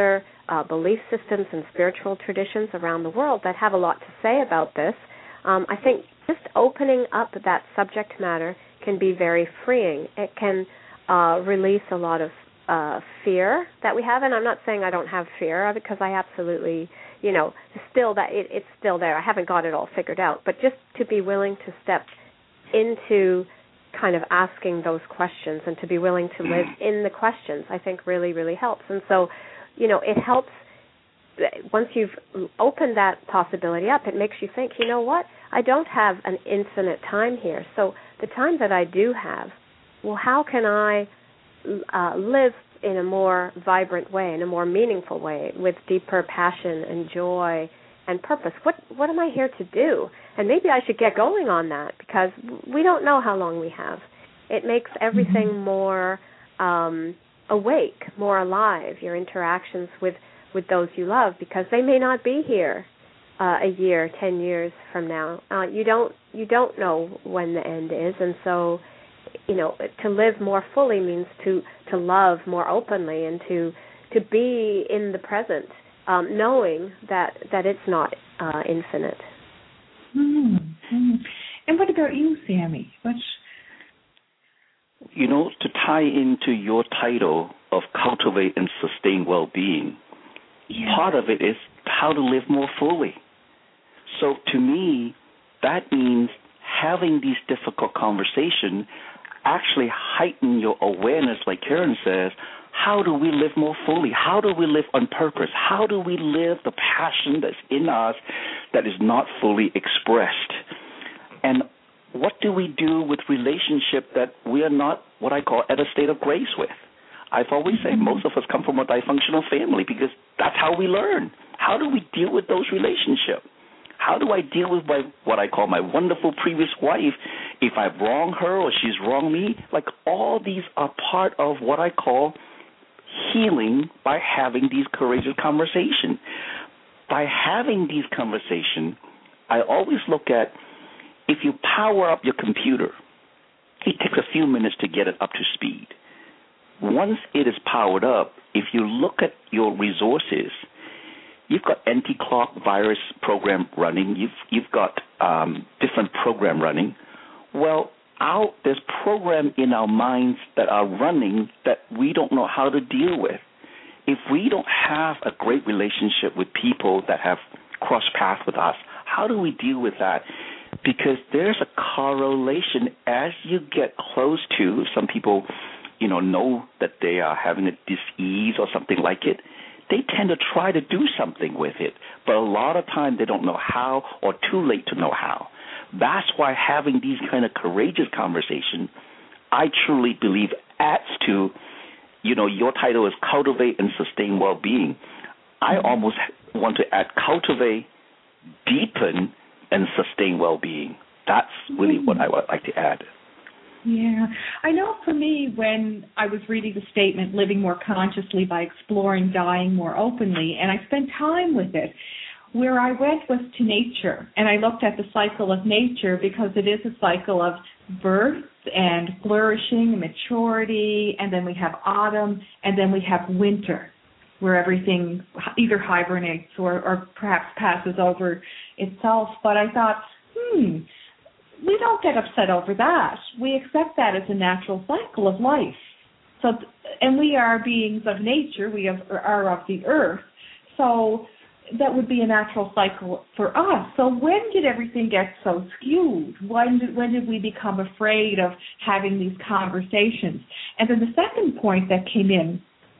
uh, belief systems and spiritual traditions around the world that have a lot to say about this. Um, I think just opening up that subject matter can be very freeing. It can uh, release a lot of uh, fear that we have, and I'm not saying I don't have fear, because I absolutely, you know, still that it, it's still there. I haven't got it all figured out, but just to be willing to step into kind of asking those questions and to be willing to live in the questions, I think really, really helps. And so, you know, it helps. Once you've opened that possibility up, it makes you think, you know what, I don't have an infinite time here. So the time that I do have, well, how can I uh, live in a more vibrant way, in a more meaningful way, with deeper passion and joy and purpose? What what am I here to do? And maybe I should get going on that, because we don't know how long we have. It makes everything mm-hmm. more um, awake, more alive, your interactions with with those you love, because they may not be here uh, a year, ten years from now. Uh, you don't you don't know when the end is, and so, you know, to live more fully means to, to love more openly and to to be in the present, um, knowing that that it's not uh, infinite. Mm-hmm. And what about you, Sammy? What's you know, to tie into your title of cultivate and sustain well-being. Yeah. Part of it is how to live more fully. So to me, that means having these difficult conversations actually heighten your awareness, like Karen says. How do we live more fully? How do we live on purpose? How do we live the passion that's in us that is not fully expressed? And what do we do with relationship that we are not, what I call, at a state of grace with? I've always said most of us come from a dysfunctional family because that's how we learn. How do we deal with those relationships? How do I deal with my what I call my wonderful previous wife if I've wronged her or she's wronged me? Like, all these are part of what I call healing by having these courageous conversations. By having these conversations, I always look at, if you power up your computer, it takes a few minutes to get it up to speed. Once it is powered up, if you look at your resources, you've got anti-clock virus program running, you've you've got um, different program running. Well, our, there's program in our minds that are running that we don't know how to deal with. If we don't have a great relationship with people that have crossed paths with us, how do we deal with that? Because there's a correlation as you get close to some people. You know, know that they are having a dis-ease or something like it, they tend to try to do something with it. But a lot of times they don't know how, or too late to know how. That's why having these kind of courageous conversations, I truly believe, adds to, you know, your title is Cultivate and Sustain Well-Being. I almost want to add cultivate, deepen, and sustain well-being. That's really what I would like to add. Yeah. I know for me, when I was reading the statement, living more consciously by exploring dying more openly, and I spent time with it, where I went was to nature, and I looked at the cycle of nature, because it is a cycle of birth and flourishing and maturity, and then we have autumn, and then we have winter, where everything either hibernates or, or perhaps passes over itself. But I thought, hmm, we don't get upset over that. We accept that as a natural cycle of life. So, and we are beings of nature. We have, are of the earth. So that would be a natural cycle for us. So when did everything get so skewed? When did, when did we become afraid of having these conversations? And then the second point that came in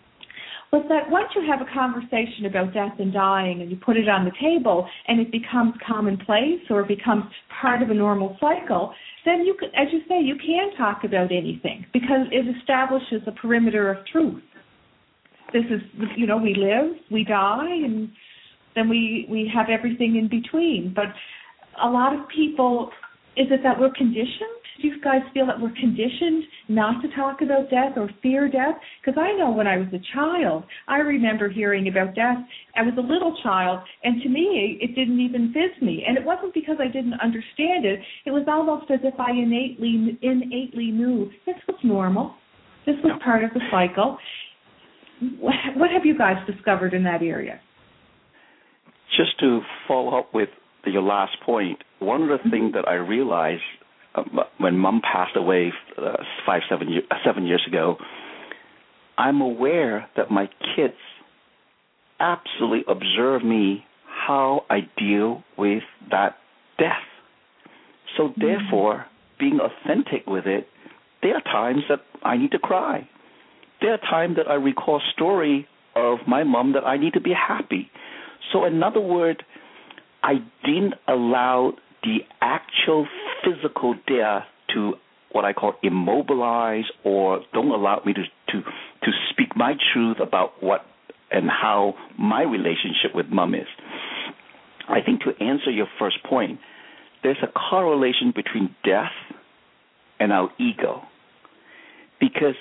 was that once you have a conversation about death and dying and you put it on the table and it becomes commonplace or it becomes part of a normal cycle, then you could, as you say, you can talk about anything because it establishes a perimeter of truth. This is, you know, we live, we die, and then we, we have everything in between. But a lot of people, is it that we're conditioned? Do you guys feel that we're conditioned not to talk about death or fear death? Because I know when I was a child, I remember hearing about death. I was a little child, and to me, it didn't even fizz me. And it wasn't because I didn't understand it. It was almost as if I innately, innately knew this was normal. This was part of the cycle. what have you guys discovered in that area? Just to follow up with your last point, one of the things that I realized uh, when Mom passed away uh, five, seven, year, seven years ago, I'm aware that my kids absolutely observe me how I deal with that death. So mm-hmm. therefore, being authentic with it, there are times that I need to cry. There are times that I recall a story of my mom that I need to be happy. So in other words, I didn't allow the actual physical death to what I call immobilize or don't allow me to, to, to speak my truth about what and how my relationship with mom is. I think to answer your first point, there's a correlation between death and our ego. Because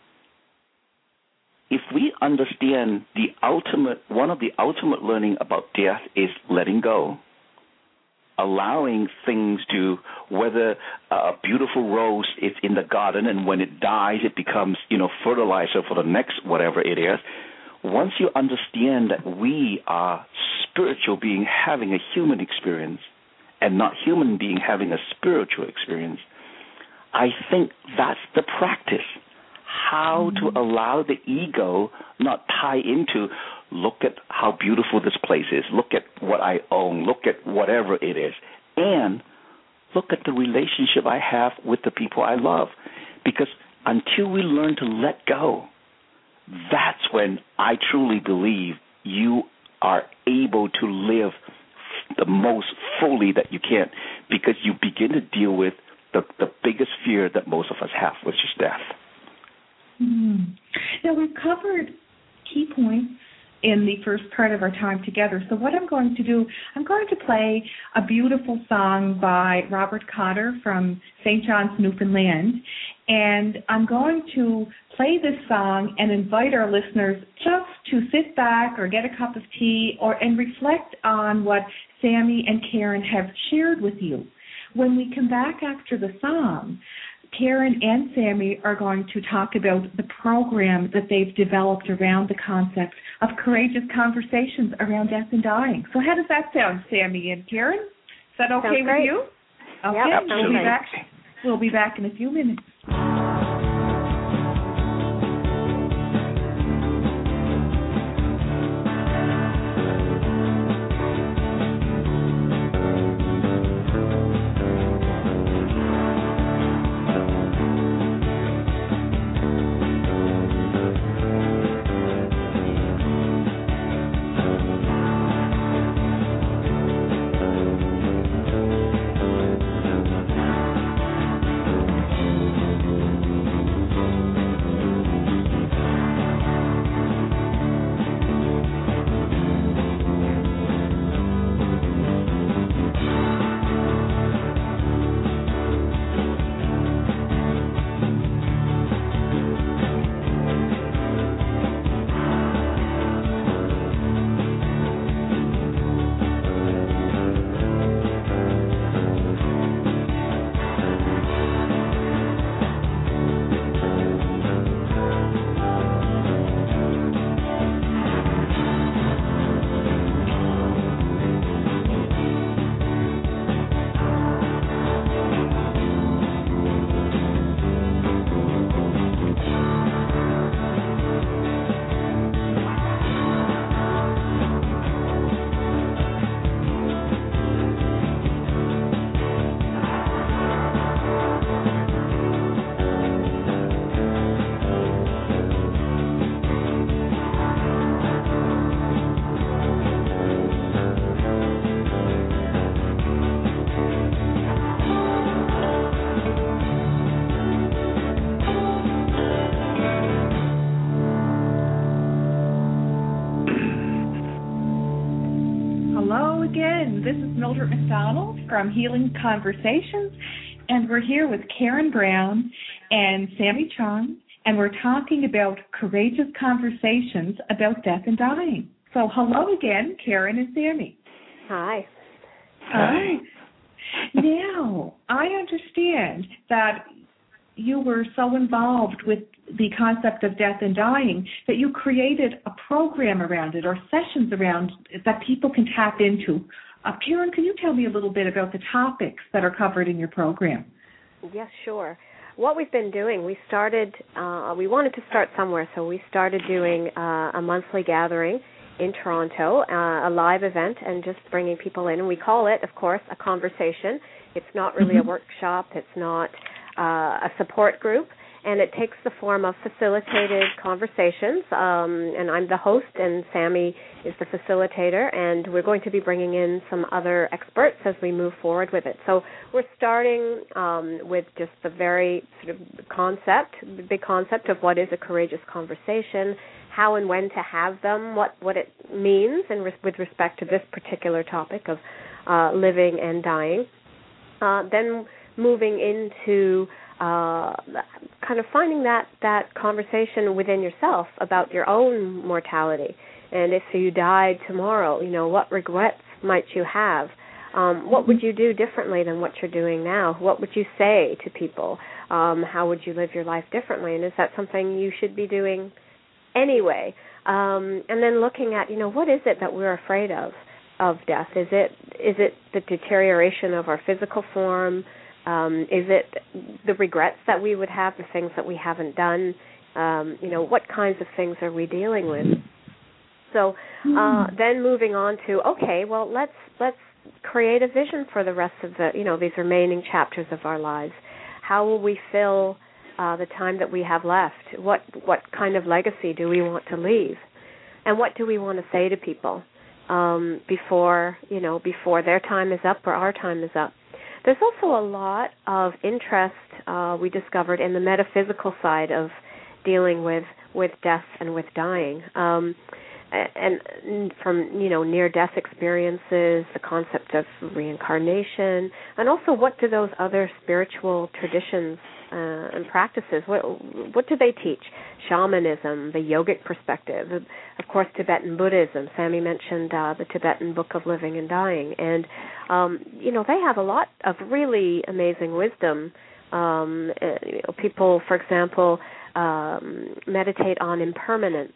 if we understand the ultimate, one of the ultimate learning about death is letting go, allowing things to, whether a beautiful rose is in the garden and when it dies it becomes, you know, fertilizer for the next whatever it is. Once you understand that we are spiritual being having a human experience and not human being having a spiritual experience, I think that's the practice. How mm-hmm. to allow the ego not tie into, look at how beautiful this place is, look at what I own, look at whatever it is, and look at the relationship I have with the people I love. Because until we learn to let go, that's when I truly believe you are able to live the most fully that you can, because you begin to deal with the, the biggest fear that most of us have, which is death. Mm. Now, we've covered key points in the first part of our time together. So what I'm going to do, I'm going to play a beautiful song by Robert Cotter from Saint John's, Newfoundland. And I'm going to play this song and invite our listeners just to sit back or get a cup of tea or and reflect on what Sammy and Karen have shared with you. When we come back after the song, Karen and Sammy are going to talk about the program that they've developed around the concept of courageous conversations around death and dying. So how does that sound, Sammy and Karen? Is that okay with you? Okay, yep, we'll be back. We'll be back in a few minutes. This is Mildred McDonald from Healing Conversations, and we're here with Karen Brown and Sammy Chung, and we're talking about courageous conversations about death and dying. So hello again, Karen and Sammy. Hi. Hi. Now, I understand that you were so involved with the concept of death and dying that you created a program around it or sessions around it that people can tap into. Uh, Karen, can you tell me a little bit about the topics that are covered in your program? Yes, sure. What we've been doing, we started, uh, we wanted to start somewhere, so we started doing uh, a monthly gathering in Toronto, uh, a live event, and just bringing people in. And we call it, of course, a conversation. It's not really mm-hmm. a workshop. It's not uh, a support group. And it takes the form of facilitated conversations. Um, and I'm the host, and Sammy is the facilitator. And we're going to be bringing in some other experts as we move forward with it. So we're starting um, with just the very sort of concept, the big concept of what is a courageous conversation, how and when to have them, what, what it means and res- with respect to this particular topic of uh, living and dying. Uh, then moving into uh, kind of finding that, that conversation within yourself about your own mortality. And if you died tomorrow, you know, what regrets might you have? Um, what would you do differently than what you're doing now? What would you say to people? Um, how would you live your life differently? And is that something you should be doing anyway? Um, and then looking at, you know, what is it that we're afraid of, of death? Is it is it the deterioration of our physical form? Um, is it the regrets that we would have, the things that we haven't done? Um, you know, what kinds of things are we dealing with? So uh, then moving on to, okay, well, let's let's create a vision for the rest of the, you know, these remaining chapters of our lives. How will we fill uh, the time that we have left? What what kind of legacy do we want to leave? And what do we want to say to people um, before, you know, before their time is up or our time is up? There's also a lot of interest uh, we discovered in the metaphysical side of dealing with, with death and with dying. Um, and from, you know, near-death experiences, the concept of reincarnation, and also what do those other spiritual traditions uh, and practices, what what do they teach? Shamanism, the yogic perspective, of course, Tibetan Buddhism. Sammy mentioned uh, the Tibetan Book of Living and Dying. And, um, you know, they have a lot of really amazing wisdom. Um, you know, people, for example, um, meditate on impermanence.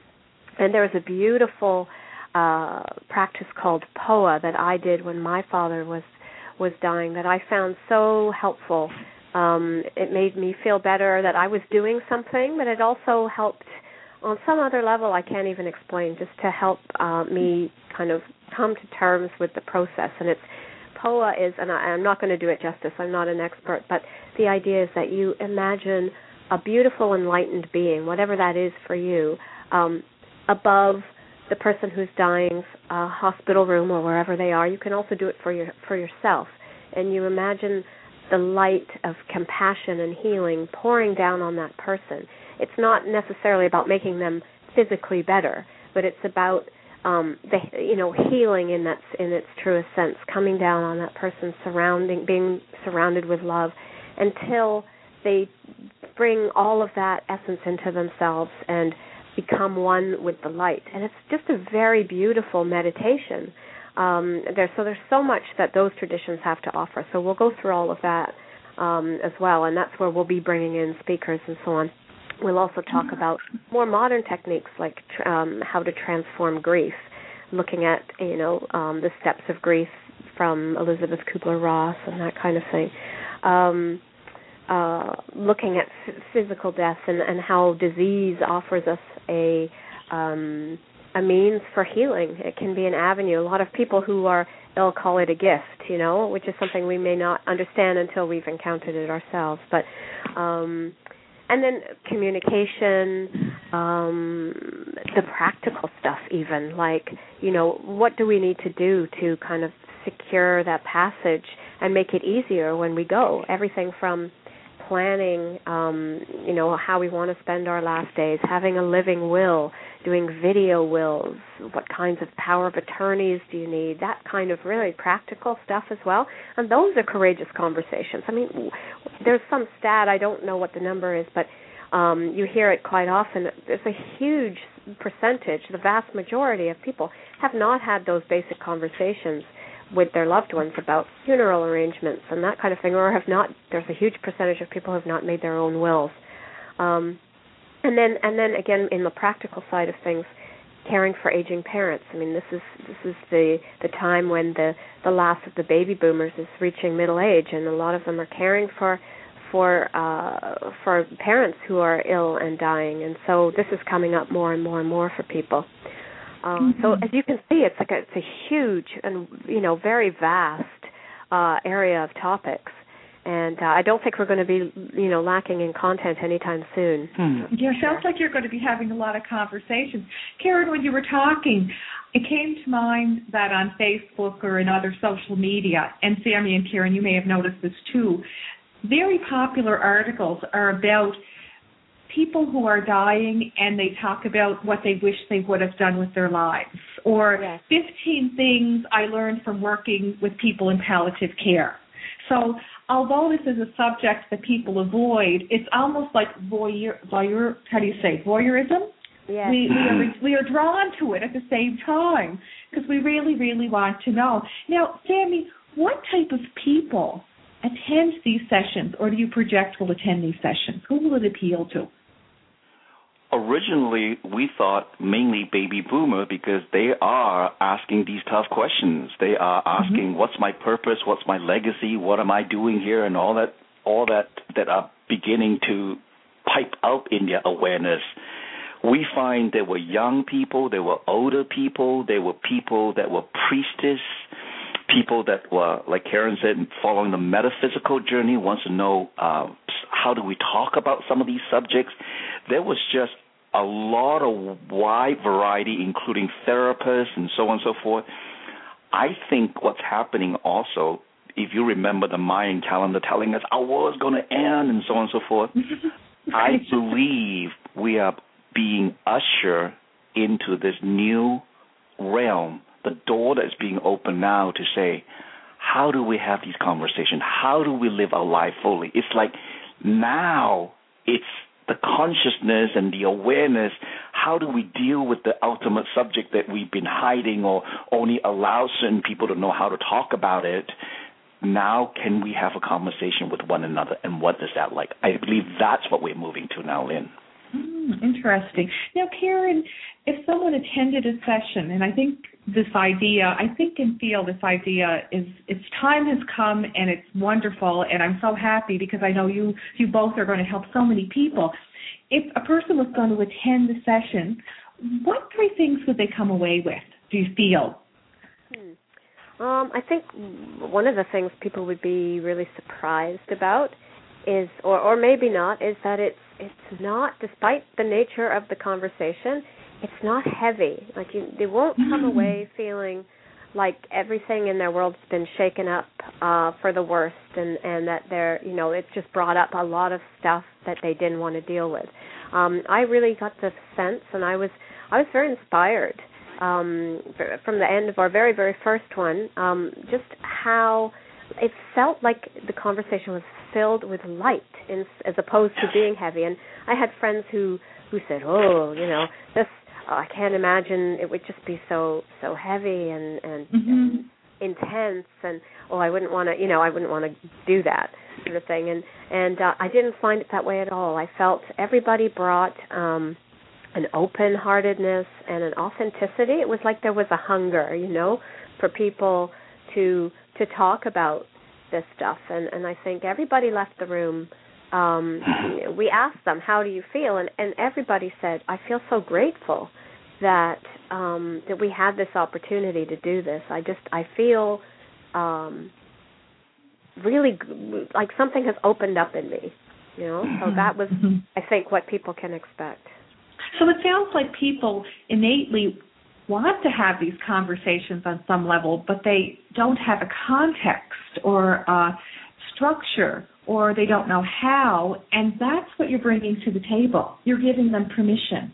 And there was a beautiful uh, practice called P O A that I did when my father was was dying that I found so helpful. Um, it made me feel better that I was doing something, but it also helped on some other level I can't even explain, just to help uh, me kind of come to terms with the process. And it's P O A is, and I, I'm not going to do it justice, I'm not an expert, but the idea is that you imagine a beautiful enlightened being, whatever that is for you, um, above the person who's dying's uh, hospital room or wherever they are. You can also do it for your for yourself. And you imagine the light of compassion and healing pouring down on that person. It's not necessarily about making them physically better, but it's about um, the you know healing in that in its truest sense, coming down on that person, surrounding, being surrounded with love, until they bring all of that essence into themselves and become one with the light. And it's just a very beautiful meditation. Um, there, so there's so much that those traditions have to offer. So we'll go through all of that um, as well, and that's where we'll be bringing in speakers and so on. We'll also talk about more modern techniques like um, how to transform grief, looking at, you know, um, the steps of grief from Elizabeth Kubler-Ross and that kind of thing. Um, Uh, looking at f- physical death and, and how disease offers us a um, a means for healing. It can be an avenue. A lot of people who are ill call it a gift, you know, which is something we may not understand until we've encountered it ourselves. But um, and then communication, um, the practical stuff even, like, you know, what do we need to do to kind of secure that passage and make it easier when we go? Everything from planning, um, you know, how we want to spend our last days, having a living will, doing video wills, what kinds of power of attorneys do you need, that kind of really practical stuff as well. And those are courageous conversations. I mean, there's some stat, I don't know what the number is, but um, you hear it quite often. There's a huge percentage, the vast majority of people have not had those basic conversations with their loved ones about funeral arrangements and that kind of thing, or have not. There's a huge percentage of people who have not made their own wills. Um, and then, and then again, in the practical side of things, caring for aging parents. I mean, this is this is the the time when the the last of the baby boomers is reaching middle age, and a lot of them are caring for for uh, for parents who are ill and dying. And so this is coming up more and more and more for people. Um, mm-hmm. So as you can see, it's like a, it's a huge and you know very vast uh, area of topics. And uh, I don't think we're going to be, you know, lacking in content anytime soon. Hmm. Yeah, sounds like you're going to be having a lot of conversations. Karen, when you were talking, it came to mind that on Facebook or in other social media, and Sammy and Karen, you may have noticed this too, very popular articles are about people who are dying, and they talk about what they wish they would have done with their lives, or yes. fifteen things I learned from working with people in palliative care. So although this is a subject that people avoid, it's almost like voyeur, voyeur how do you say, voyeurism? Yes. We, we, are, we are drawn to it at the same time because we really, really want to know. Now, Sammy, what type of people attend these sessions, or do you project will attend these sessions? Who will it appeal to? Originally, we thought mainly baby boomer because they are asking these tough questions. They are asking, mm-hmm. what's my purpose? What's my legacy? What am I doing here? And all that, all that, that are beginning to pipe out in their awareness. We find there were young people, there were older people, there were people that were priestess, people that were, like Karen said, following the metaphysical journey, wants to know uh, how do we talk about some of these subjects. There was just a lot of wide variety, including therapists and so on and so forth. I think what's happening also, if you remember the Mayan calendar telling us our war is going to end and so on and so forth, I believe we are being ushered into this new realm, the door that's being opened now to say, how do we have these conversations? How do we live our life fully? It's like now it's the consciousness and the awareness. How do we deal with the ultimate subject that we've been hiding or only allow certain people to know how to talk about it? Now can we have a conversation with one another, and what is that like? I believe that's what we're moving to now, Lynn. Mm, interesting. Now, Karen, if someone attended a session, and I think this idea, I think and feel this idea is, its time has come and it's wonderful, and I'm so happy because I know you, you both are going to help so many people. If a person was going to attend the session, what three things would they come away with, do you feel? Hmm. Um, I think one of the things people would be really surprised about is, or, or maybe not, is that it's it's not, despite the nature of the conversation, it's not heavy. Like you, they won't come mm-hmm. away feeling like everything in their world's been shaken up uh, for the worst, and, and that they're, you know, it's just brought up a lot of stuff that they didn't want to deal with. Um, I really got the sense, and I was I was very inspired um, from the end of our very, very first one, um, just how it felt like the conversation was filled with light in, as opposed to being heavy. And I had friends who, who said, oh, you know, this, oh, I can't imagine it would just be so so heavy and, and, mm-hmm. and intense, and, oh, I wouldn't want to, you know, I wouldn't want to do that sort of thing. And, and uh, I didn't find it that way at all. I felt everybody brought um, an open-heartedness and an authenticity. It was like there was a hunger, you know, for people to to talk about this stuff, and, and I think everybody left the room. Um, we asked them, how do you feel? And, and everybody said, I feel so grateful that um, that we had this opportunity to do this. I just, I feel um, really like something has opened up in me, you know? So that was, I think, what people can expect. So it sounds like people innately want to have these conversations on some level, but they don't have a context or a structure, or they don't know how, and that's what you're bringing to the table. You're giving them permission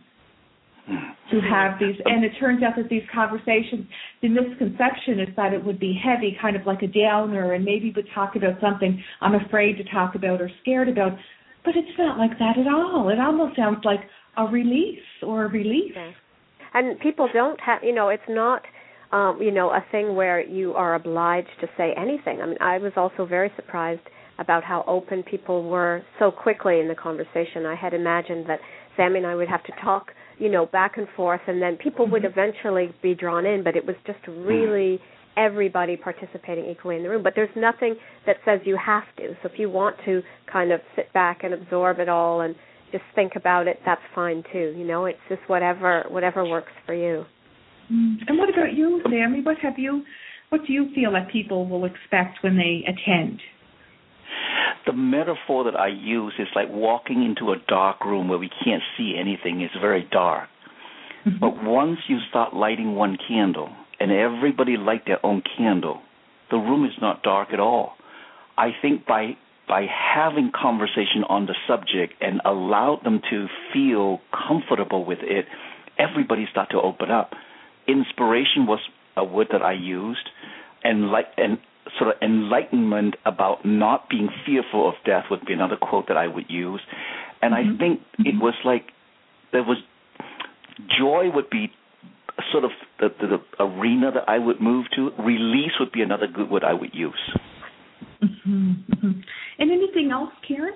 to have these, and it turns out that these conversations, the misconception is that it would be heavy, kind of like a downer, and maybe would talk about something I'm afraid to talk about or scared about, but it's not like that at all. It almost sounds like a release or a relief. Okay. And people don't have, you know, it's not um, you know, a thing where you are obliged to say anything. I mean, I was also very surprised about how open people were so quickly in the conversation. I had imagined that Sammy and I would have to talk, you know, back and forth, and then people would eventually be drawn in, but it was just really everybody participating equally in the room. But there's nothing that says you have to. So if you want to kind of sit back and absorb it all and just think about it, that's fine too. You know, it's just whatever whatever works for you. And what about you, Sammy? What have you? What do you feel that people will expect when they attend? The metaphor that I use is like walking into a dark room where we can't see anything. It's very dark. Mm-hmm. But once you start lighting one candle, and everybody light their own candle, the room is not dark at all. I think by by having conversation on the subject and allow them to feel comfortable with it, everybody start to open up. Inspiration was a word that I used, and like and sort of enlightenment about not being fearful of death would be another quote that I would use. And mm-hmm. I think it was like there was joy would be sort of the, the, the arena that I would move to. Release would be another good word I would use. Mm-hmm. Mm-hmm. And anything else, Karen?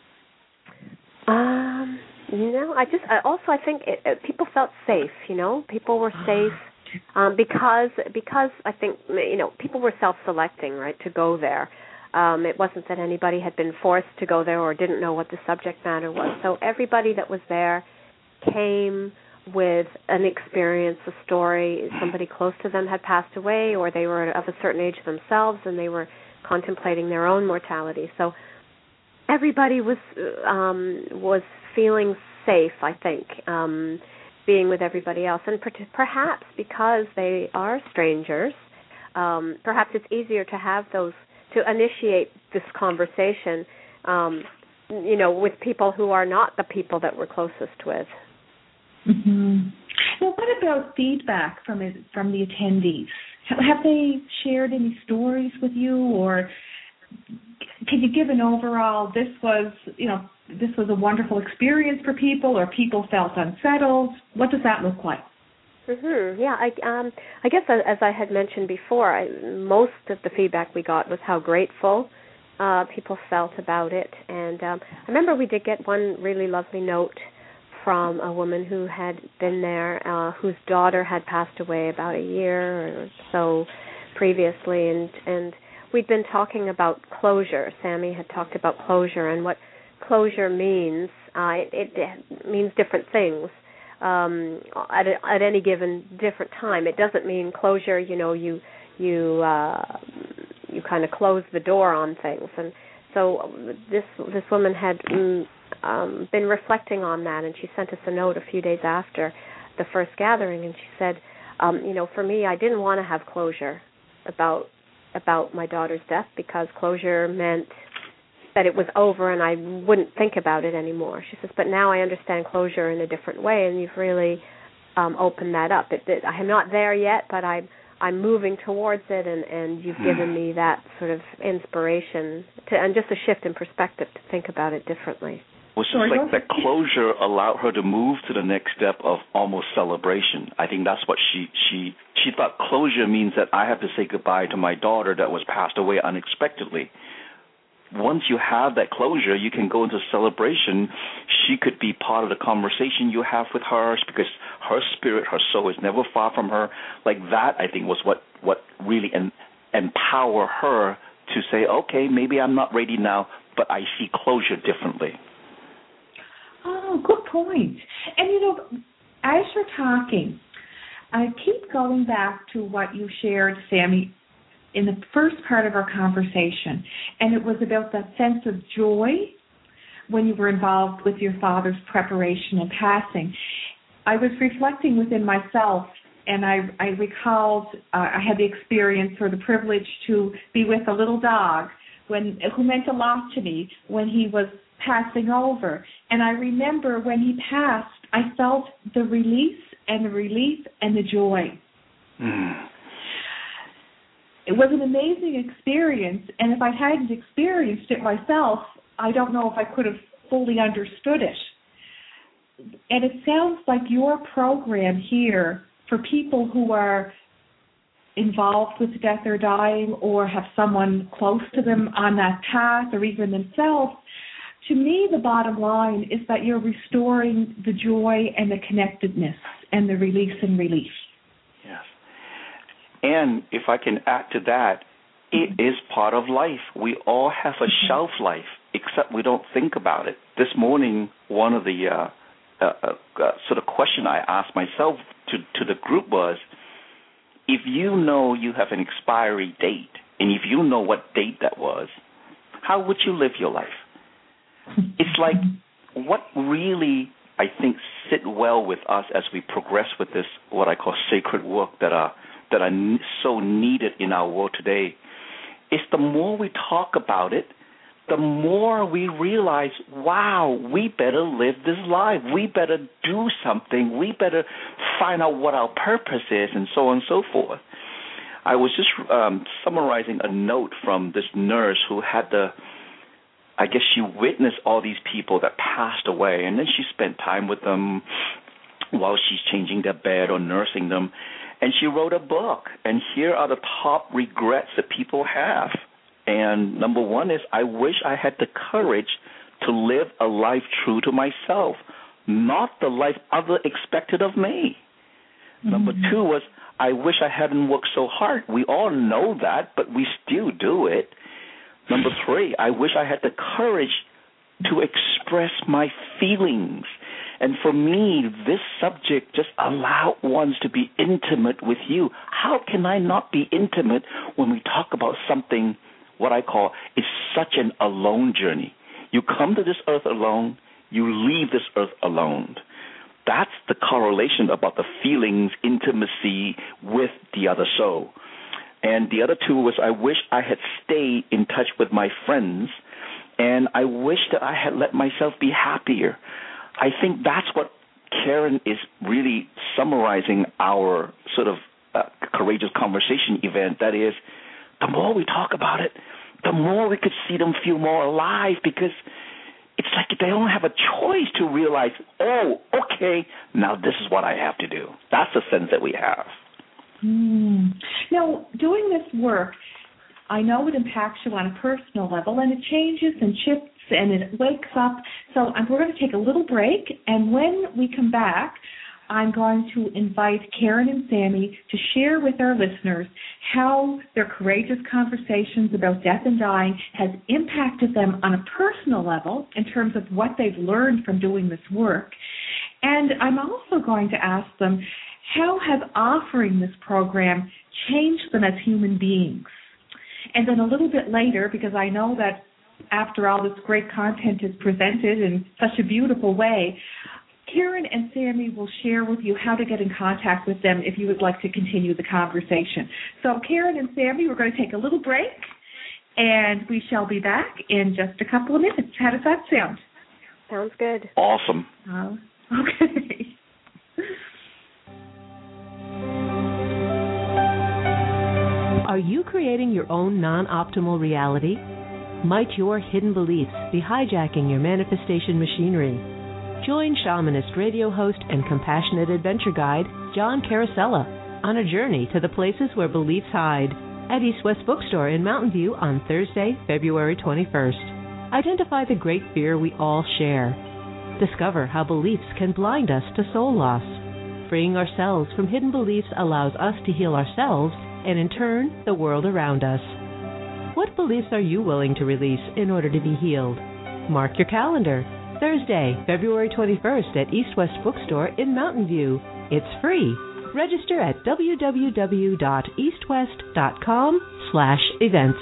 Um, you know, I just I also I think it, it, people felt safe. You know, people were safe. Um, because because I think, you know, people were self-selecting, right, to go there. Um, it wasn't that anybody had been forced to go there or didn't know what the subject matter was. So everybody that was there came with an experience, a story. Somebody close to them had passed away, or they were of a certain age themselves and they were contemplating their own mortality. So everybody was um, was feeling safe, I think, um being with everybody else, and perhaps because they are strangers, um, perhaps it's easier to have those, to initiate this conversation, um, you know, with people who are not the people that we're closest with. Mm-hmm. Well, what about feedback from it, from the attendees? Have they shared any stories with you, or can you give an overall, this was, you know, this was a wonderful experience for people, or people felt unsettled? What does that look like? Mm-hmm. Yeah, I, um, I guess as I had mentioned before, I, most of the feedback we got was how grateful uh, people felt about it. And um, I remember we did get one really lovely note from a woman who had been there, uh, whose daughter had passed away about a year or so previously, and, and we'd been talking about closure. Sammy had talked about closure and what closure means. Uh, it, it means different things um, at, a, at any given different time. It doesn't mean closure, you know, you you uh, you kind of close the door on things. And so this this woman had um, been reflecting on that, and she sent us a note a few days after the first gathering, and she said, um, you know, for me, I didn't want to have closure about about my daughter's death, because closure meant that it was over and I wouldn't think about it anymore. She says, but now I understand closure in a different way, and you've really um, opened that up. It, it, I'm not there yet, but I'm, I'm moving towards it, and, and you've given me that sort of inspiration to, and just a shift in perspective to think about it differently. Well, it's like that closure allowed her to move to the next step of almost celebration. I think that's what she she she thought closure means, that I have to say goodbye to my daughter that was passed away unexpectedly. Once you have that closure, you can go into celebration. She could be part of the conversation you have with her, because her spirit, her soul is never far from her. Like that, I think, was what, what really en- empower her to say, okay, maybe I'm not ready now, but I see closure differently. Oh, good point. And, you know, as you're talking, I keep going back to what you shared, Sammy, in the first part of our conversation, and it was about that sense of joy when you were involved with your father's preparation and passing. I was reflecting within myself, and I, I recalled uh, I had the experience or the privilege to be with a little dog when who meant a lot to me when he was passing over. And I remember when he passed, I felt the release and the relief and the joy. Mm. It was an amazing experience, and if I hadn't experienced it myself, I don't know if I could have fully understood it. And it sounds like your program here for people who are involved with death or dying or have someone close to them on that path or even themselves, to me the bottom line is that you're restoring the joy and the connectedness and the release and relief. Yes. And if I can add to that, it is part of life. We all have a mm-hmm. shelf life, except we don't think about it. This morning, one of the uh, uh, uh, sort of question I asked myself to, to the group was, if you know you have an expiry date, and if you know what date that was, how would you live your life? It's like what really, I think, sit well with us as we progress with this, what I call sacred work that are, that are so needed in our world today, is the more we talk about it, the more we realize, wow, we better live this life. We better do something. We better find out what our purpose is, and so on and so forth. I was just um, summarizing a note from this nurse who had the, I guess she witnessed all these people that passed away, and then she spent time with them while she's changing their bed or nursing them, and she wrote a book, and here are the top regrets that people have. And number one is, I wish I had the courage to live a life true to myself, not the life others expected of me. Mm-hmm. Number two was, I wish I hadn't worked so hard. We all know that, but we still do it. Number three, I wish I had the courage to express my feelings. And for me, this subject just allowed ones to be intimate with you. How can I not be intimate when we talk about something, what I call, is such an alone journey? You come to this earth alone, you leave this earth alone. That's the correlation about the feelings, intimacy with the other soul. And the other two was, I wish I had stayed in touch with my friends, and I wish that I had let myself be happier. I think that's what Karen is really summarizing our sort of uh, courageous conversation event. That is, the more we talk about it, the more we could see them feel more alive, because it's like they don't have a choice to realize, oh, okay, now this is what I have to do. That's the sense that we have. Mm. Now, doing this work, I know it impacts you on a personal level, and it changes and shifts and it wakes up. So we're going to take a little break, and when we come back, I'm going to invite Karen and Sammy to share with our listeners how their courageous conversations about death and dying has impacted them on a personal level in terms of what they've learned from doing this work. And I'm also going to ask them, how has offering this program changed them as human beings? And then a little bit later, because I know that after all this great content is presented in such a beautiful way, Karen and Sammy will share with you how to get in contact with them if you would like to continue the conversation. So Karen and Sammy, we're going to take a little break, and we shall be back in just a couple of minutes. How does that sound? Sounds good. Awesome. Uh, okay. Are you creating your own non-optimal reality? Might your hidden beliefs be hijacking your manifestation machinery? Join shamanist radio host and compassionate adventure guide John Carosella on a journey to the places where beliefs hide at East West Bookstore in Mountain View on Thursday, February twenty-first. Identify the great fear we all share. Discover how beliefs can blind us to soul loss. Freeing ourselves from hidden beliefs allows us to heal ourselves and, in turn, the world around us. What beliefs are you willing to release in order to be healed? Mark your calendar. Thursday, February twenty-first at East West Bookstore in Mountain View. It's free. Register at www dot eastwest dot com slash events.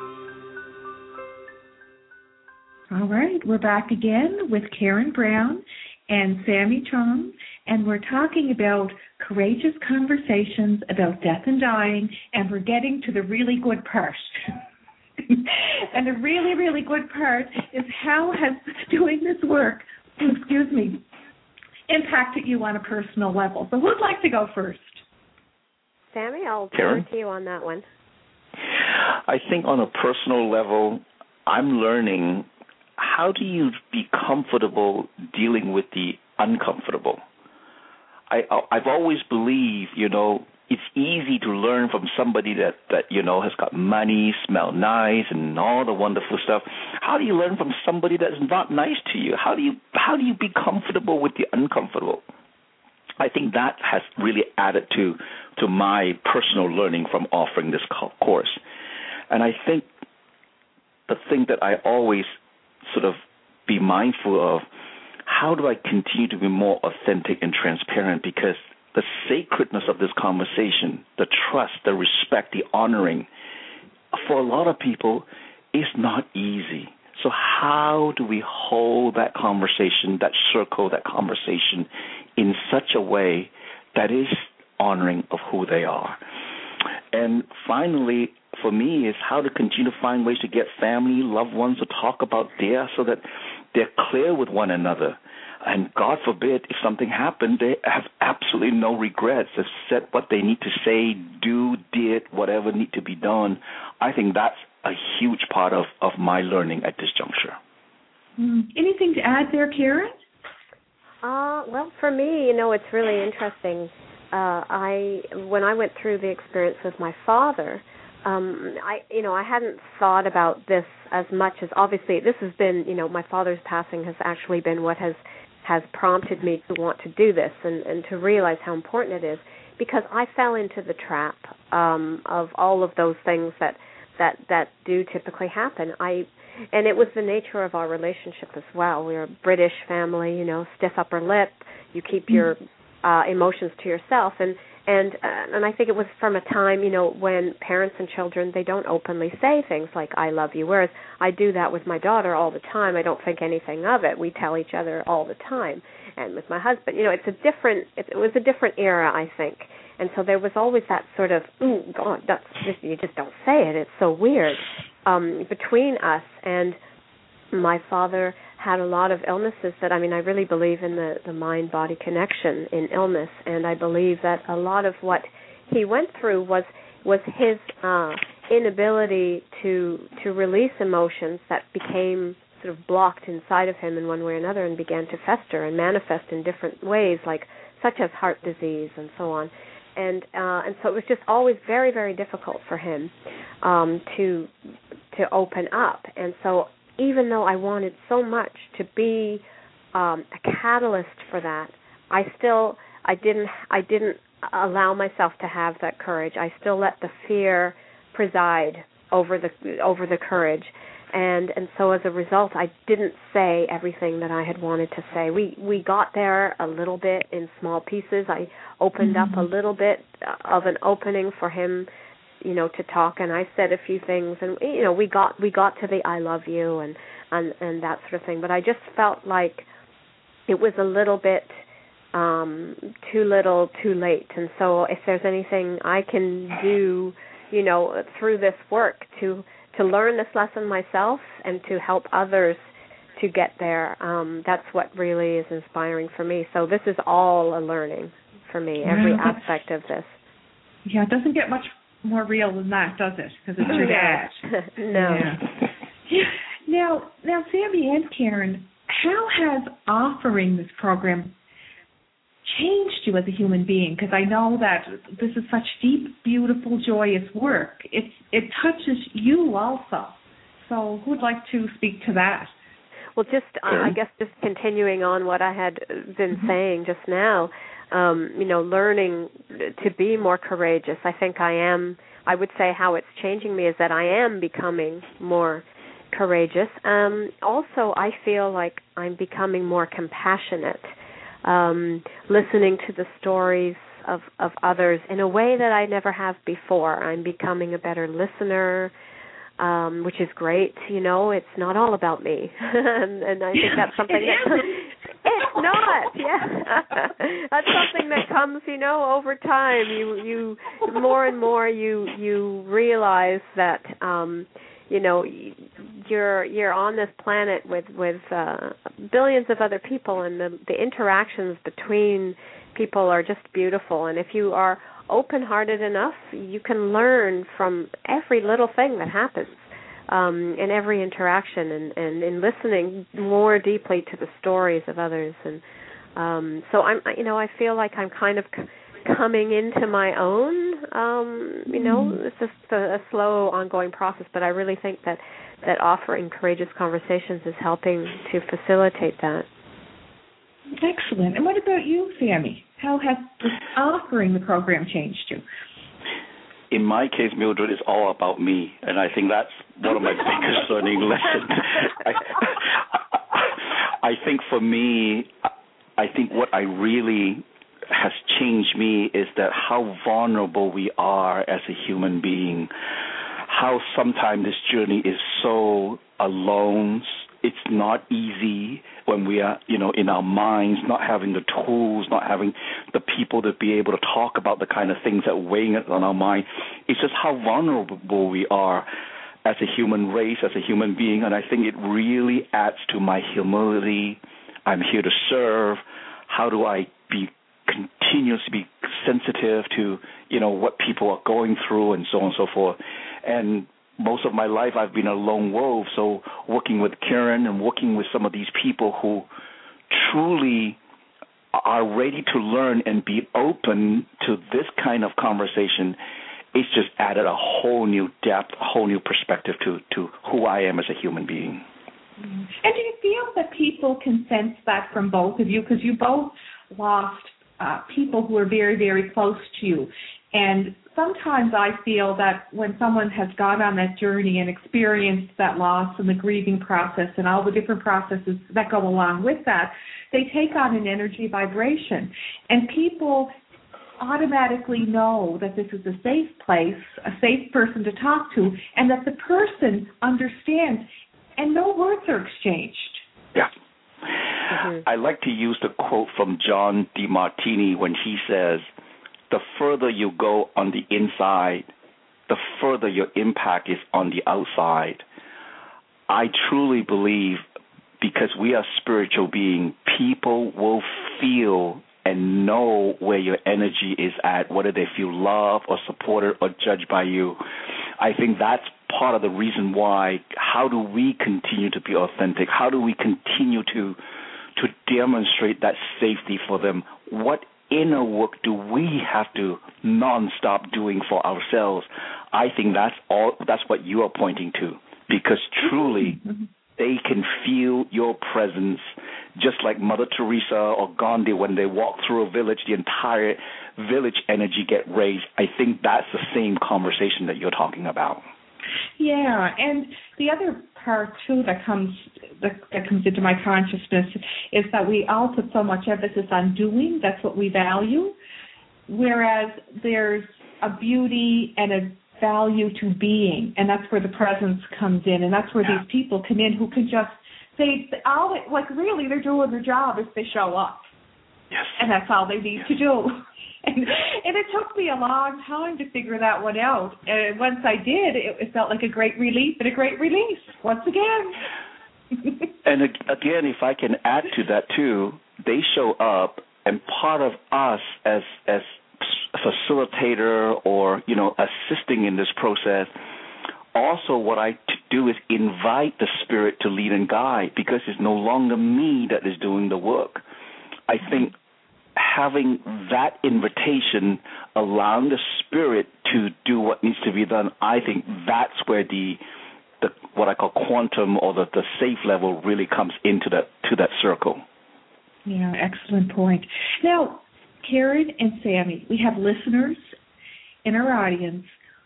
All right, we're back again with Karen Brown and Sammy Chung, and we're talking about courageous conversations about death and dying, and we're getting to the really good part. And the really, really good part is how has doing this work, excuse me, impacted you on a personal level. So who'd like to go first? Sammy, I'll Karen? turn to you on that one. I think on a personal level, I'm learning how do you be comfortable dealing with the uncomfortable. I, I've always believed, you know, it's easy to learn from somebody that, that, you know, has got money, smell nice, and all the wonderful stuff. How do you learn from somebody that's not nice to you? How do you how do you be comfortable with the uncomfortable? I think that has really added to to my personal learning from offering this course. And I think the thing that I always sort of be mindful of, how do I continue to be more authentic and transparent? Because the sacredness of this conversation, the trust, the respect, the honoring, for a lot of people, is not easy. So how do we hold that conversation, that circle, that conversation in such a way that is honoring of who they are? And finally, for me, is how to continue to find ways to get family, loved ones to talk about there so that they're clear with one another. And God forbid, if something happened, they have absolutely no regrets. They've said what they need to say, do, did, whatever need to be done. I think that's a huge part of, of my learning at this juncture. Mm. Anything to add there, Karen? Uh, well, for me, you know, it's really interesting. Uh, I when I went through the experience with my father, um, I you know I hadn't thought about this as much as, obviously this has been, you know, my father's passing has actually been what has has prompted me to want to do this and, and to realize how important it is, because I fell into the trap um, of all of those things that, that that do typically happen. I and it was the nature of our relationship as well. We were a British family, you know, stiff upper lip. You keep your uh, emotions to yourself, and and uh, and I think it was from a time, you know, when parents and children, they don't openly say things like "I love you," whereas I do that with my daughter all the time. I don't think anything of it. We tell each other all the time, and with my husband, you know, it's a different. It, it was a different era, I think, and so there was always that sort of, "Ooh, God, that's just, you just don't say it. It's so weird," um, between us. And my father had a lot of illnesses that, I mean, I really believe in the, the mind-body connection in illness, and I believe that a lot of what he went through was was his uh, inability to to release emotions that became sort of blocked inside of him in one way or another and began to fester and manifest in different ways, like such as heart disease and so on. And uh, and so it was just always very, very difficult for him um, to to open up. And so even though I wanted so much to be um, a catalyst for that, I still I didn't I didn't allow myself to have that courage. I still let the fear preside over the over the courage, and and so as a result, I didn't say everything that I had wanted to say. We we got there a little bit in small pieces. I opened mm-hmm. up a little bit of an opening for him, you know, to talk, and I said a few things, and you know, we got we got to the "I love you" and and and that sort of thing. But I just felt like it was a little bit um, too little, too late. And so, if there's anything I can do, you know, through this work to to learn this lesson myself and to help others to get there, um, that's what really is inspiring for me. So this is all a learning for me, every yeah. aspect of this. Yeah, it doesn't get much more real than that, does it? Because it's your dad. No. Yeah. Now, now, Sammy and Karen, how has offering this program changed you as a human being? Because I know that this is such deep, beautiful, joyous work. It it touches you also. So, who would like to speak to that? Well, just uh, I guess just continuing on what I had been mm-hmm. saying just now. Um, you know, learning to be more courageous. I think I am, I would say how it's changing me is that I am becoming more courageous. Um, also, I feel like I'm becoming more compassionate, um, listening to the stories of, of others in a way that I never have before. I'm becoming a better listener, um, which is great. You know, it's not all about me. and, and I think that's something that... It's not, yeah. That's something that comes, you know, over time. You, you, more and more, you, you realize that, um, you know, you're, you're on this planet with, with uh, billions of other people, and the, the interactions between people are just beautiful. And if you are open-hearted enough, you can learn from every little thing that happens. Um, in every interaction, and, and in listening more deeply to the stories of others, and um, so I'm, you know, I feel like I'm kind of c- coming into my own. Um, you know, it's just a, a slow, ongoing process, but I really think that, that offering courageous conversations is helping to facilitate that. Excellent. And what about you, Sammy? How has offering the program changed you? In my case, Mildred, it's all about me, and I think that's one of my biggest learning lessons. I, I think for me, I think what I really has changed me is that how vulnerable we are as a human being, how sometimes this journey is so alone. It's not easy when we are, you know, in our minds, not having the tools, not having the people to be able to talk about the kind of things that weighing on our mind. It's just how vulnerable we are as a human race, as a human being, and I think it really adds to my humility. I'm here to serve. How do I be continuously be sensitive to, you know, what people are going through and so on and so forth. And most of my life I've been a lone wolf, so working with Karen and working with some of these people who truly are ready to learn and be open to this kind of conversation, it's just added a whole new depth, a whole new perspective to, to who I am as a human being. And do you feel that people can sense that from both of you? Because you both lost uh, people who are very, very close to you. And sometimes I feel that when someone has gone on that journey and experienced that loss and the grieving process and all the different processes that go along with that, they take on an energy vibration. And people automatically know that this is a safe place, a safe person to talk to, and that the person understands, and no words are exchanged. Yeah. Mm-hmm. I like to use the quote from John DeMartini when he says, the further you go on the inside, the further your impact is on the outside. I truly believe, because we are spiritual beings, people will feel and know where your energy is at, whether they feel loved or supported or judged by you. I think that's part of the reason why, how do we continue to be authentic? How do we continue to to demonstrate that safety for them? What inner work do we have to nonstop doing for ourselves? I think that's all. That's what you are pointing to, because truly mm-hmm. they can feel your presence, just like Mother Teresa or Gandhi, when they walk through a village, the entire village energy get raised. I think that's the same conversation that you're talking about. Yeah, and the other part too that comes that, that comes into my consciousness is that we all put so much emphasis on doing. That's what we value, whereas there's a beauty and a value to being, and that's where the presence comes in, and that's where yeah. these people come in who can just say, all like really they're doing their job if they show up. Yes. And that's all they need to do. And, and it took me a long time to figure that one out. And once I did, it, it felt like a great relief and a great release, once again. And again, if I can add to that too, they show up, and part of us as as facilitator or, you know, assisting in this process, also what I do is invite the spirit to lead and guide, because it's no longer me that is doing the work. I think having that invitation, allowing the spirit to do what needs to be done, I think that's where the, the what I call quantum or the, the safe level really comes into that to that circle. Yeah, excellent point. Now, Karen and Sammy, we have listeners in our audience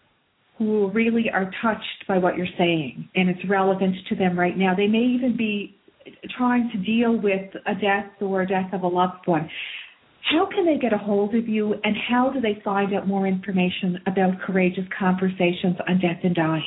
who really are touched by what you're saying, and it's relevant to them right now. They may even be trying to deal with a death or a death of a loved one. How can they get a hold of you, and how do they find out more information about Courageous Conversations on Death and Dying?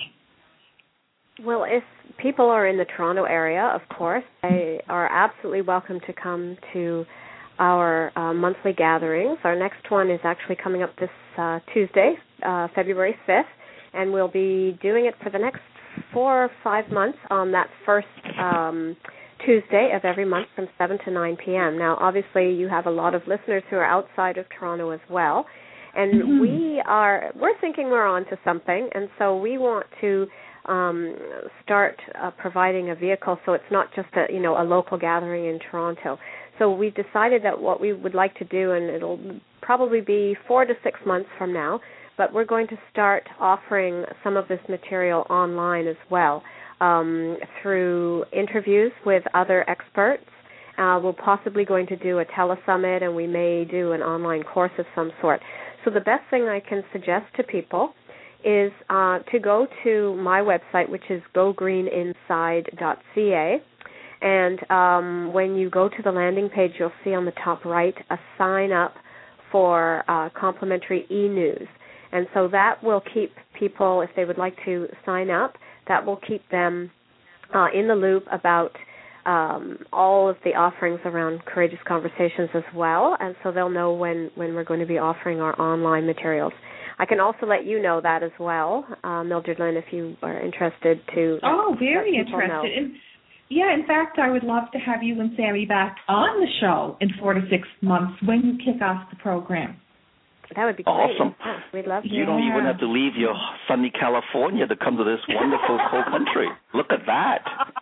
Well, if people are in the Toronto area, of course, they are absolutely welcome to come to our uh, monthly gatherings. Our next one is actually coming up this uh, Tuesday, uh, February fifth, and we'll be doing it for the next four or five months on that first um Tuesday of every month from seven to nine p.m. Now, obviously, you have a lot of listeners who are outside of Toronto as well, and mm-hmm. we are, we're thinking we're on to something, and so we want to um, start uh, providing a vehicle so it's not just a, you know, a local gathering in Toronto. So we've decided that what we would like to do, and it'll probably be four to six months from now, but we're going to start offering some of this material online as well um, through interviews with other experts. Uh, we're possibly going to do a telesummit, and we may do an online course of some sort. So the best thing I can suggest to people is uh, to go to my website, which is go green inside dot c a, and um, when you go to the landing page, you'll see on the top right a sign up for uh, complimentary e-news. And so that will keep people, if they would like to sign up, that will keep them uh, in the loop about um, all of the offerings around Courageous Conversations as well, and so they'll know when, when we're going to be offering our online materials. I can also let you know that as well, uh, Mildred Lynn, if you are interested to. Oh, very interested. In, yeah, in fact, I would love to have you and Sammy back on the show in four to six months when you kick off the program. That would be great. Awesome. Yeah, we'd love to. You don't even have to leave your sunny California to come to this wonderful cold country. Look at that.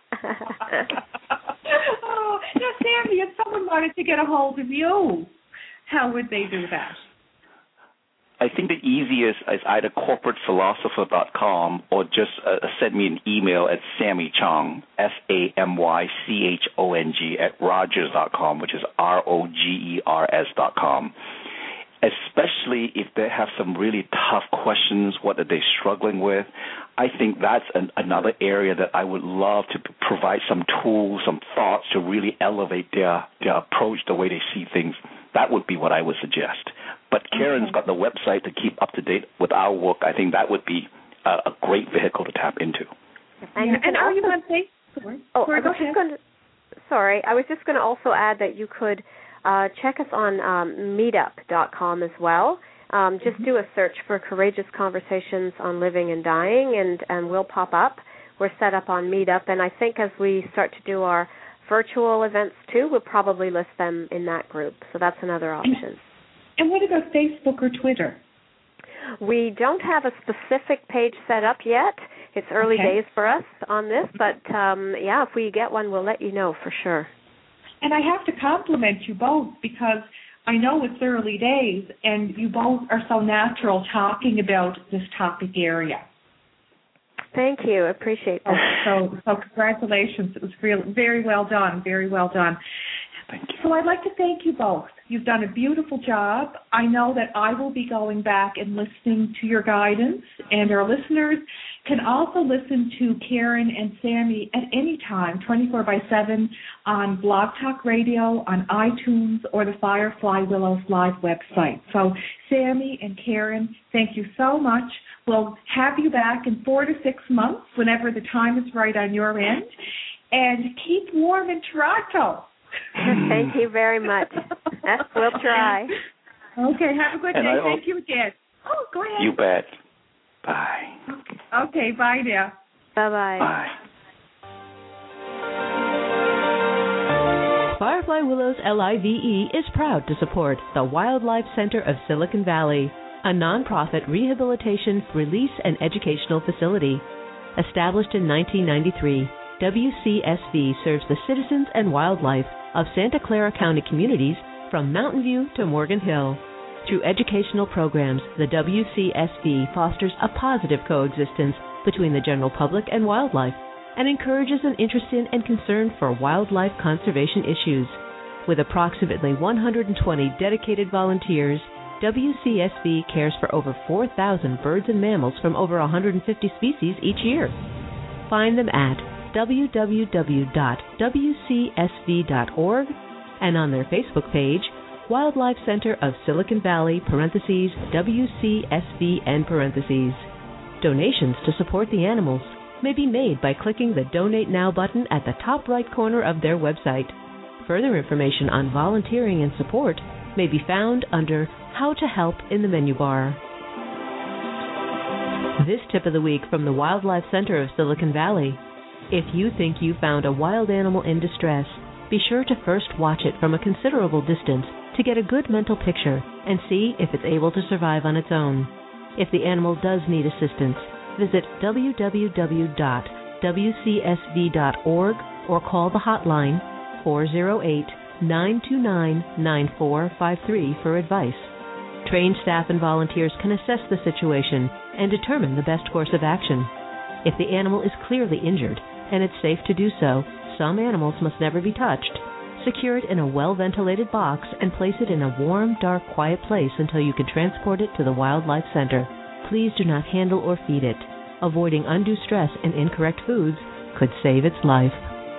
Oh, now, Sammy, if someone wanted to get a hold of you, how would they do that? I think the easiest is either corporate philosopher dot com or just uh, send me an email at Sammy Chong, S A M Y C H O N G, at rogers dot com, which is R O G E R S dot com. Especially if they have some really tough questions, what are they struggling with? I think that's an, another area that I would love to provide some tools, some thoughts to really elevate their, their approach, the way they see things. That would be what I would suggest. But Karen's got the website to keep up to date with our work. I think that would be a, a great vehicle to tap into. And, yeah. and are you on Facebook? Oh, Sorry, I was just going to, sorry, I was just going to also add that you could uh, check us on um, meetup dot com as well. Um, just mm-hmm. do a search for Courageous Conversations on Living and Dying, and, and we'll pop up. We're set up on Meetup, and I think as we start to do our virtual events too, we'll probably list them in that group. So that's another option. And what about Facebook or Twitter? We don't have a specific page set up yet. It's early okay. days for us on this, but um, yeah, if we get one, we'll let you know for sure. And I have to compliment you both because I know it's early days, and you both are so natural talking about this topic area. Thank you. I appreciate that. So, so, so congratulations. It was real, very well done, very well done. Thank you. So I'd like to thank you both. You've done a beautiful job. I know that I will be going back and listening to your guidance, and our listeners can also listen to Karen and Sammy at any time, twenty-four by seven, on Blog Talk Radio, on iTunes, or the Firefly Willows Live website. So Sammy and Karen, thank you so much. We'll have you back in four to six months, whenever the time is right on your end, and keep warm in Toronto. Thank you very much. Yes, we'll try. Okay, have a good and day. I Thank hope you again. Oh, go ahead. You bet. Bye. Okay, bye now. Bye-bye. Bye. Firefly Willows L I V E is proud to support the Wildlife Center of Silicon Valley, a nonprofit rehabilitation, release, and educational facility. Established in nineteen ninety-three, W C S V serves the citizens and wildlife of Santa Clara County communities from Mountain View to Morgan Hill. Through educational programs, the W C S V fosters a positive coexistence between the general public and wildlife and encourages an interest in and concern for wildlife conservation issues. With approximately one hundred twenty dedicated volunteers, W C S V cares for over four thousand birds and mammals from over one hundred fifty species each year. Find them at w w w dot w c s v dot org and on their Facebook page, Wildlife Center of Silicon Valley, parentheses, W C S V, end parentheses. Donations to support the animals may be made by clicking the Donate Now button at the top right corner of their website. Further information on volunteering and support may be found under How to Help in the menu bar. This tip of the week from the Wildlife Center of Silicon Valley. If you think you found a wild animal in distress, be sure to first watch it from a considerable distance to get a good mental picture and see if it's able to survive on its own. If the animal does need assistance, visit w w w dot w c s v dot org or call the hotline four oh eight, nine two nine, nine four five three for advice. Trained staff and volunteers can assess the situation and determine the best course of action. If the animal is clearly injured and it's safe to do so, some animals must never be touched. Secure it in a well-ventilated box and place it in a warm, dark, quiet place until you can transport it to the Wildlife Center. Please do not handle or feed it. Avoiding undue stress and incorrect foods could save its life.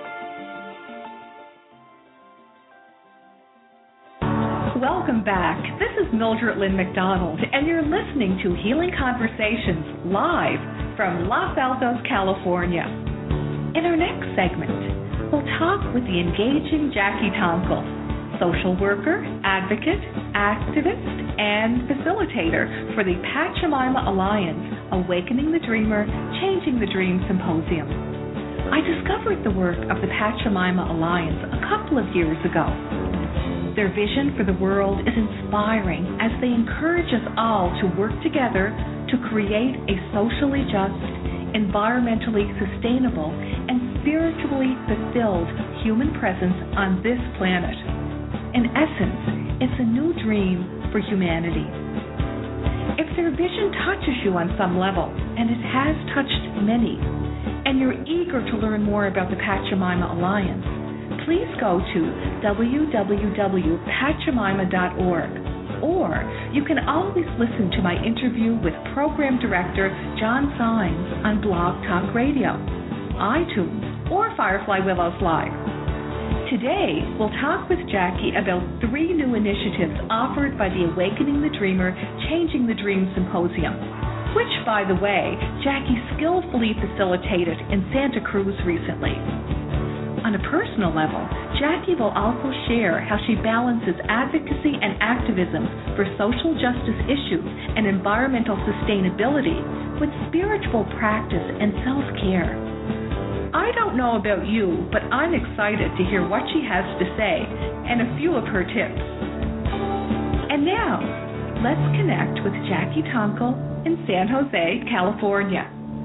Welcome back. This is Mildred Lynn McDonald, and you're listening to Healing Conversations live from Los Altos, California. In our next segment, we'll talk with the engaging Jackie Tonkel, social worker, advocate, activist, and facilitator for the Pachamama Alliance Awakening the Dreamer, Changing the Dream Symposium. I discovered the work of the Pachamama Alliance a couple of years ago. Their vision for the world is inspiring as they encourage us all to work together to create a socially just, environmentally sustainable, and spiritually fulfilled human presence on this planet. In essence, it's a new dream for humanity. If their vision touches you on some level, and it has touched many, and you're eager to learn more about the Pachamama Alliance, please go to w w w dot pachamama dot org, or you can always listen to my interview with Program Director John Symes on Blog Talk Radio, iTunes, or Firefly Willows Live. Today, we'll talk with Jackie about three new initiatives offered by the Awakening the Dreamer, Changing the Dream Symposium, which, by the way, Jackie skillfully facilitated in Santa Cruz recently. On a personal level, Jackie will also share how she balances advocacy and activism for social justice issues and environmental sustainability with spiritual practice and self-care. I don't know about you, but I'm excited to hear what she has to say and a few of her tips. And now, let's connect with Jackie Tonkel in San Jose, California.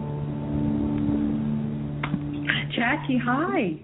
Jackie, hi.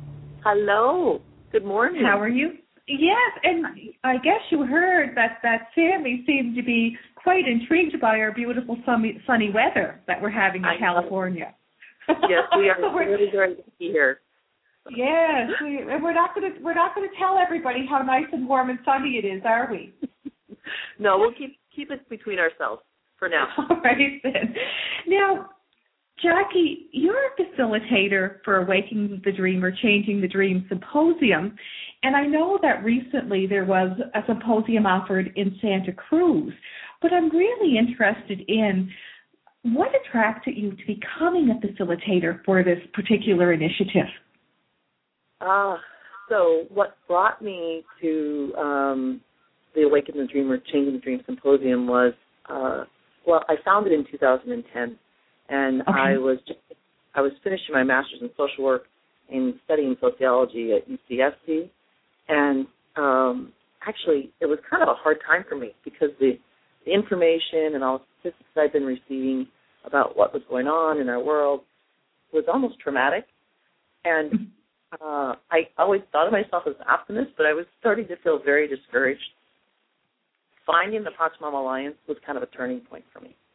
Hello. Good morning. How are you? Yes, and I guess you heard that, that Sammy seemed to be quite intrigued by our beautiful sunny, sunny weather that we're having in I California. Yes, we are so really great to be here. Yes, we, and we're not going to we're not going to tell everybody how nice and warm and sunny it is, are we? No, we'll keep keep it between ourselves for now. All right then. Now, Jackie, you're a facilitator for Awakening the Dreamer, Changing the Dream Symposium, and I know that recently there was a symposium offered in Santa Cruz, but I'm really interested in what attracted you to becoming a facilitator for this particular initiative? Ah, uh, so what brought me to um, the Awaken the Dreamer, Changing the Dream Symposium was, uh, well, I founded it in two thousand ten, and okay. I was just, I was finishing my master's in social work and studying sociology at U C S C, and um, actually it was kind of a hard time for me because the, the information and all the statistics I've been receiving about what was going on in our world was almost traumatic. And uh, I always thought of myself as an optimist, but I was starting to feel very discouraged. Finding the Pachamama Alliance was kind of a turning point for me.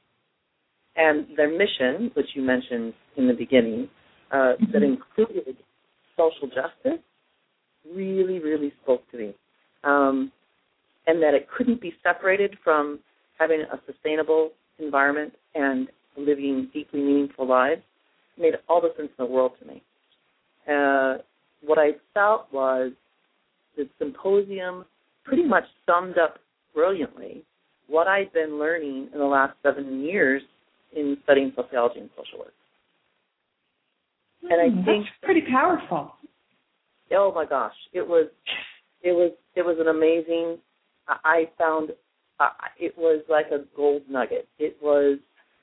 And their mission, which you mentioned in the beginning, uh, mm-hmm. that included social justice, really, really spoke to me. Um, and that it couldn't be separated from having a sustainable environment and living deeply meaningful lives made all the sense in the world to me. Uh, what I felt was the symposium pretty much summed up brilliantly what I'd been learning in the last seven years in studying sociology and social work. Mm, and I think that's pretty powerful. Oh my gosh, it was, it was, it was an amazing. I found uh, it was like a gold nugget. It was.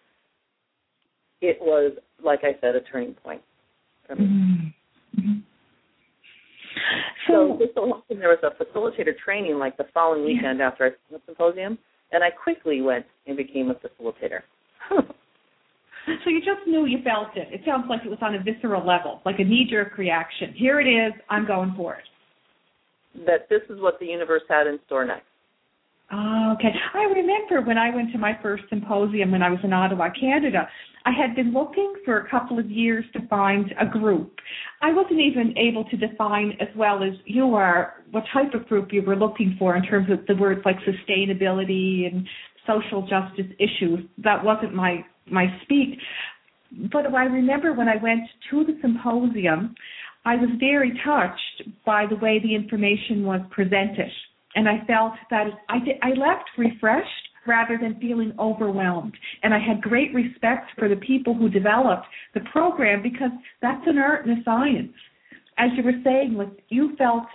It was, like I said, a turning point for me. Mm-hmm. So, so just so often there was a facilitator training like the following weekend yeah. after I finished the symposium, and I quickly went and became a facilitator. So you just knew you felt it. It sounds like it was on a visceral level, like a knee-jerk reaction. Here it is. I'm going for it. That this is what the universe had in store next. Oh, Okay. I remember when I went to my first symposium when I was in Ottawa, Canada, I had been looking for a couple of years to find a group. I wasn't even able to define as well as you are what type of group you were looking for in terms of the words like sustainability and social justice issues. That wasn't my, my speak. But I remember when I went to the symposium, I was very touched by the way the information was presented. And I felt that I, did, I left refreshed rather than feeling overwhelmed. And I had great respect for the people who developed the program because that's an art and a science. As you were saying, like you felt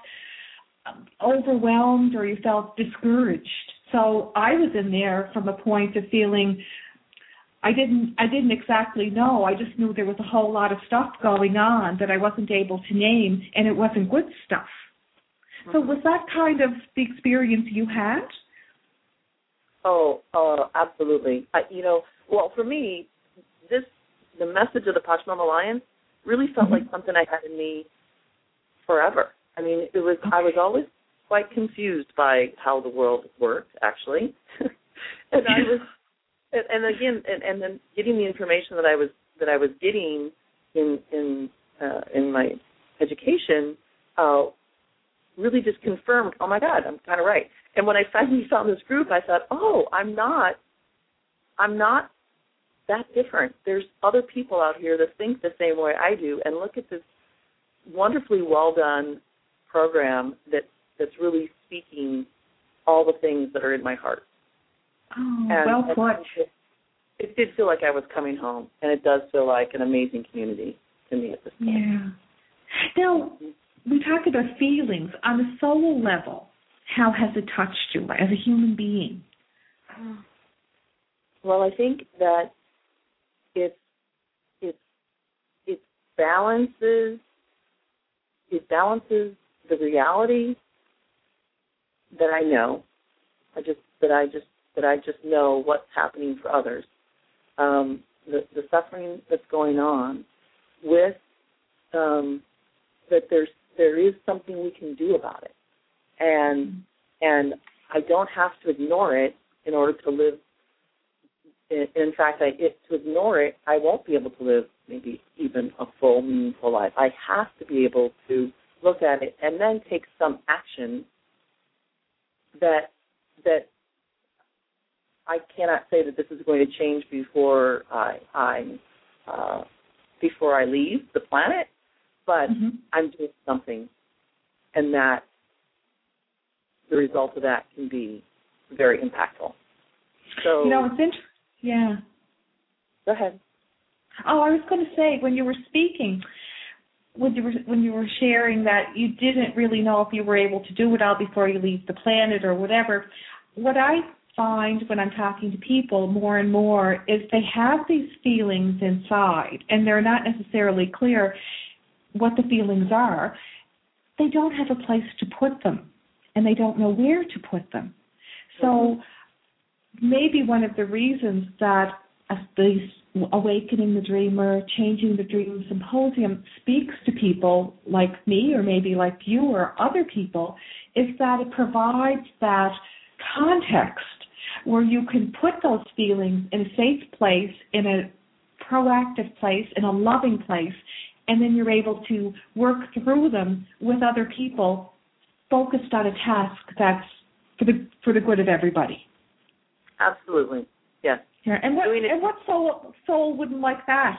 overwhelmed or you felt discouraged. So I was in there from a point of feeling I didn't I didn't exactly know. I just knew there was a whole lot of stuff going on that I wasn't able to name, and it wasn't good stuff. So was that kind of the experience you had? Oh, uh, absolutely. I, you know, well, for me, this the message of the Pachamama Alliance really felt mm-hmm. like something I had in me forever. I mean, it was okay. I was always quite confused by how the world worked, actually, and I was, and, and again, and, and then getting the information that I was that I was getting in in uh, in my education. Uh, really just confirmed, oh, my God, I'm kind of right. And when I finally found this group, I thought, oh, I'm not, I'm not that different. There's other people out here that think the same way I do, and look at this wonderfully well-done program that, that's really speaking all the things that are in my heart. Oh, and, well put. It, it did feel like I was coming home, and it does feel like an amazing community to me at this point. Yeah. Now, we talk about feelings. On a soul level, how has it touched you as a human being? Well, I think that it it it balances it balances the reality that I know. I just that I just that I just know what's happening for others. Um, the the suffering that's going on with um, that there's there is something we can do about it. And and I don't have to ignore it in order to live. In, in fact, I, it, to ignore it, I won't be able to live maybe even a full, meaningful life. I have to be able to look at it and then take some action that that I cannot say that this is going to change before I I'm uh, before I leave the planet. But mm-hmm. I'm doing something, and that the result of that can be very impactful. So, you know, it's interesting. Yeah. Go ahead. Oh, I was going to say, when you were speaking, when you were when you were sharing that you didn't really know if you were able to do it all before you leave the planet or whatever. What I find when I'm talking to people more and more is they have these feelings inside, and they're not necessarily clear what the feelings are. They don't have a place to put them, and they don't know where to put them. So mm-hmm. maybe one of the reasons that these Awakening the Dreamer, Changing the Dream Symposium speaks to people like me or maybe like you or other people is that it provides that context where you can put those feelings in a safe place, in a proactive place, in a loving place, and then you're able to work through them with other people focused on a task that's for the for the good of everybody. Absolutely, yes. Yeah. And what and what soul soul wouldn't like that?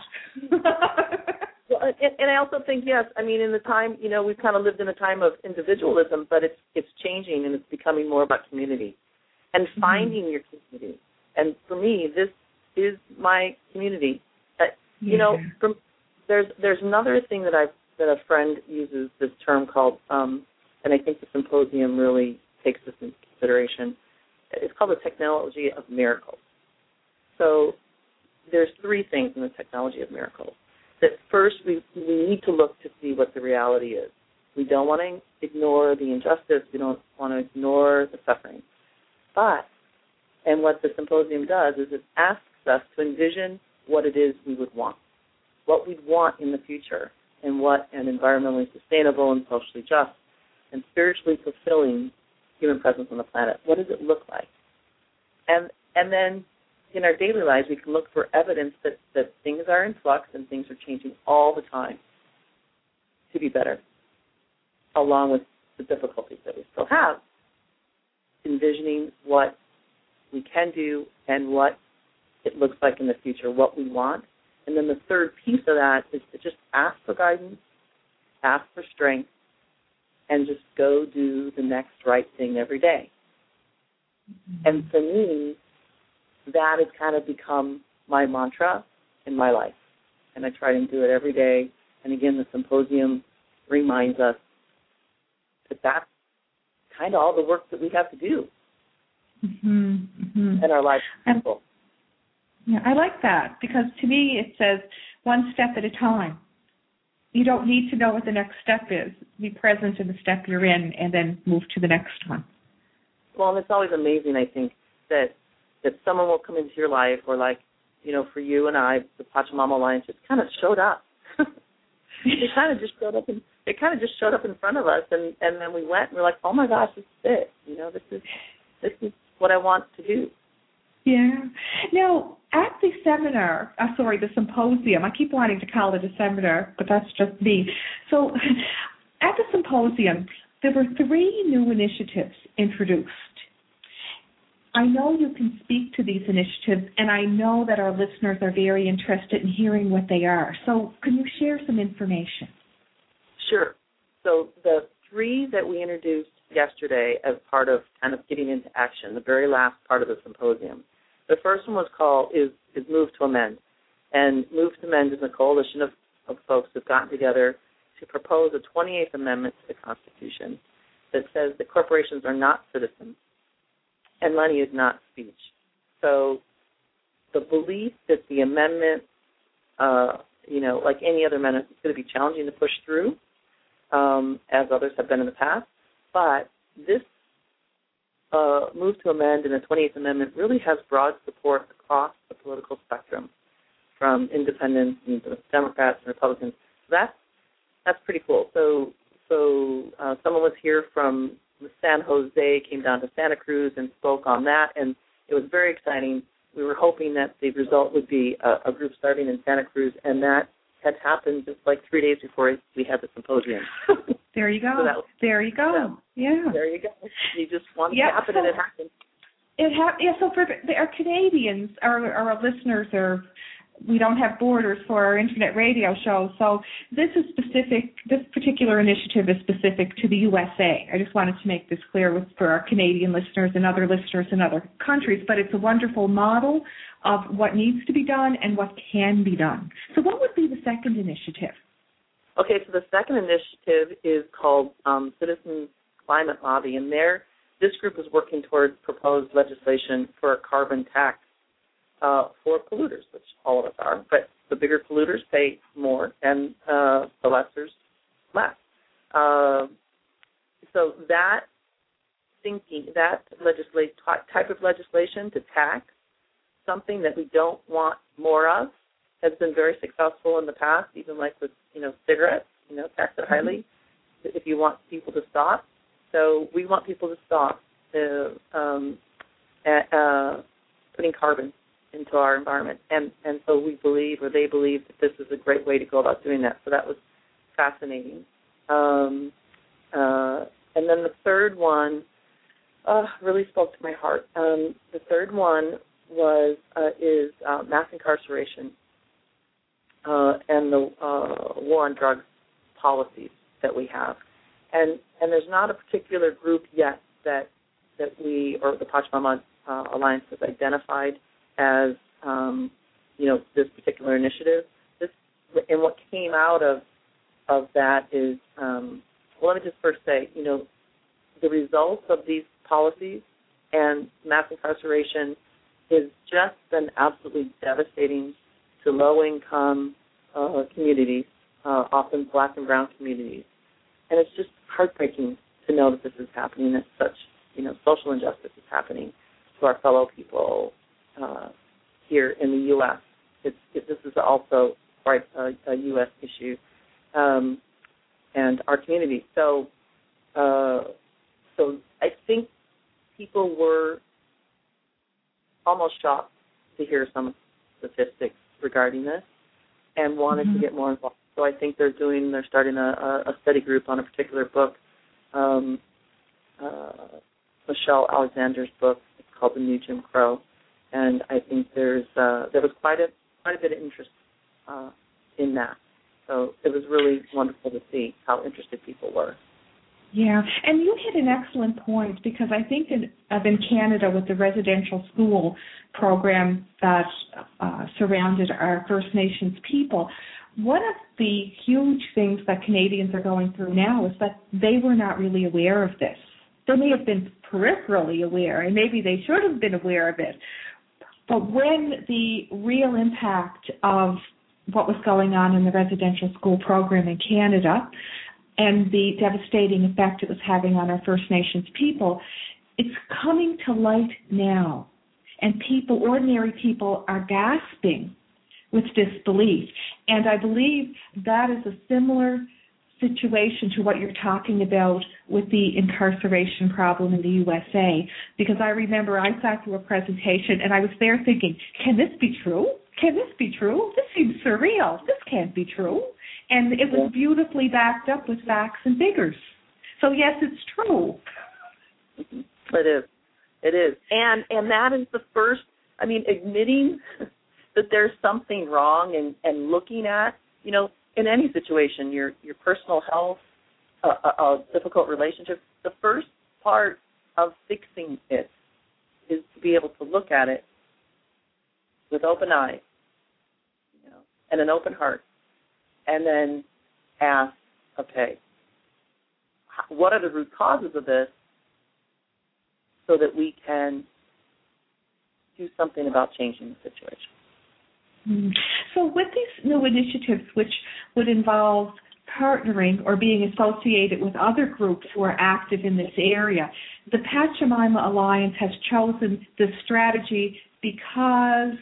Well, and, and I also think yes. I mean, in the time, you know, we've kind of lived in a time of individualism, but it's it's changing and it's becoming more about community and finding mm-hmm. your community. And for me, this is my community. Uh, you yeah. know, from There's there's another thing that I that a friend uses this term called, um, and I think the symposium really takes this into consideration. It's called the technology of miracles. So there's three things in the technology of miracles. That first we we need to look to see what the reality is. We don't want to ignore the injustice. We don't want to ignore the suffering. But and what the symposium does is it asks us to envision what it is we would want. What we'd want in the future, and what an environmentally sustainable and socially just and spiritually fulfilling human presence on the planet. What does it look like? and and then in our daily lives, we can look for evidence that, that things are in flux and things are changing all the time to be better, along with the difficulties that we still have, envisioning what we can do and what it looks like in the future, what we want. And then the third piece of that is to just ask for guidance, ask for strength, and just go do the next right thing every day. Mm-hmm. And for me, that has kind of become my mantra in my life. And I try to do it every day. And again, the symposium reminds us that that's kind of all the work that we have to do mm-hmm. Mm-hmm. in our lives. And, yeah, I like that, because to me it says one step at a time. You don't need to know what the next step is. Be present in the step you're in and then move to the next one. Well, and it's always amazing, I think, that that someone will come into your life, or like, you know, for you and I, the Pachamama Alliance just kind of showed up. They kind of just showed up, and it kind of just showed up in front of us, and, and then we went and we're like, oh my gosh, this is it. You know, this is this is what I want to do. Yeah. Now, at the seminar, uh, sorry, the symposium, I keep wanting to call it a seminar, but that's just me. So, at the symposium, there were three new initiatives introduced. I know you can speak to these initiatives, and I know that our listeners are very interested in hearing what they are. So can you share some information? Sure. So the three that we introduced yesterday as part of kind of getting into action, the very last part of the symposium, the first one was called is, is Move to Amend. And Move to Amend is a coalition of, of folks who've gotten together to propose a twenty-eighth Amendment to the Constitution that says that corporations are not citizens and money is not speech. So the belief that the amendment, uh, you know, like any other amendment, is going to be challenging to push through, um, as others have been in the past. But this uh, move to amend in the twenty-eighth Amendment really has broad support across the political spectrum, from independents and Democrats and Republicans. So that's that's pretty cool. So so uh, someone was here from San Jose, came down to Santa Cruz and spoke on that, and it was very exciting. We were hoping that the result would be a, a group starting in Santa Cruz, and that had happened just like three days before we had the symposium. There you go. So was, there you go. Yeah. There you go. You just wanted yep. to happen, so and it happened. It ha- yeah, so for the, our Canadians, our, our listeners are, we don't have borders for our internet radio show, so this is specific, this particular initiative is specific to the U S A. I just wanted to make this clear with, for our Canadian listeners and other listeners in other countries, but it's a wonderful model of what needs to be done and what can be done. So what would be the second initiative? Okay, so the second initiative is called um, Citizens Climate Lobby, and there, this group is working toward proposed legislation for a carbon tax Uh, for polluters, which all of us are, but the bigger polluters pay more and uh, the lessers less. Uh, so that thinking, that legislate, type of legislation to tax something that we don't want more of has been very successful in the past, even like with, you know, cigarettes, you know, tax it highly if you want people to stop. So we want people to stop uh, um, at, uh, putting carbon into our environment. And, and so we believe, or they believe, that this is a great way to go about doing that. So that was fascinating. Um, uh, and then the third one uh, really spoke to my heart. Um, the third one was uh, is uh, mass incarceration uh, and the uh, war on drugs policies that we have. And and there's not a particular group yet that that we, or the Pachamama uh, Alliance, has identified as, um, you know, this particular initiative. This, and what came out of of that is, um, well, let me just first say, you know, the results of these policies and mass incarceration has just been absolutely devastating to low-income uh, communities, uh, often black and brown communities. And it's just heartbreaking to know that this is happening, that such, you know, social injustice is happening to our fellow people Uh, here in the U S It's, it, this is also quite a, a U S issue, um, and our community. So, uh, so I think people were almost shocked to hear some statistics regarding this and wanted mm-hmm. to get more involved. So I think they're doing, they're starting a, a study group on a particular book, um, uh, Michelle Alexander's book. It's called The New Jim Crow, and I think there's uh, there was quite a quite a bit of interest uh, in that. So it was really wonderful to see how interested people were. Yeah, and you hit an excellent point, because I think in, of in Canada with the residential school program that uh, surrounded our First Nations people, one of the huge things that Canadians are going through now is that they were not really aware of this. They may have been peripherally aware, and maybe they should have been aware of it. But when the real impact of what was going on in the residential school program in Canada and the devastating effect it was having on our First Nations people, it's coming to light now. And people, ordinary people, are gasping with disbelief. And I believe that is a similar situation to what you're talking about with the incarceration problem in the U S A, because I remember I sat through a presentation and I was there thinking, can this be true? Can this be true? This seems surreal. This can't be true. And it was beautifully backed up with facts and figures. So yes, it's true. It is. It is. And and that is the first, I mean, admitting that there's something wrong and, and looking at, you know, in any situation, your your personal health, a, a, a difficult relationship, the first part of fixing it is to be able to look at it with open eyes, you know, and an open heart, and then ask, okay, what are the root causes of this, so that we can do something about changing the situation. So with these new initiatives, which would involve partnering or being associated with other groups who are active in this area, the Pat Jemima Alliance has chosen this strategy because...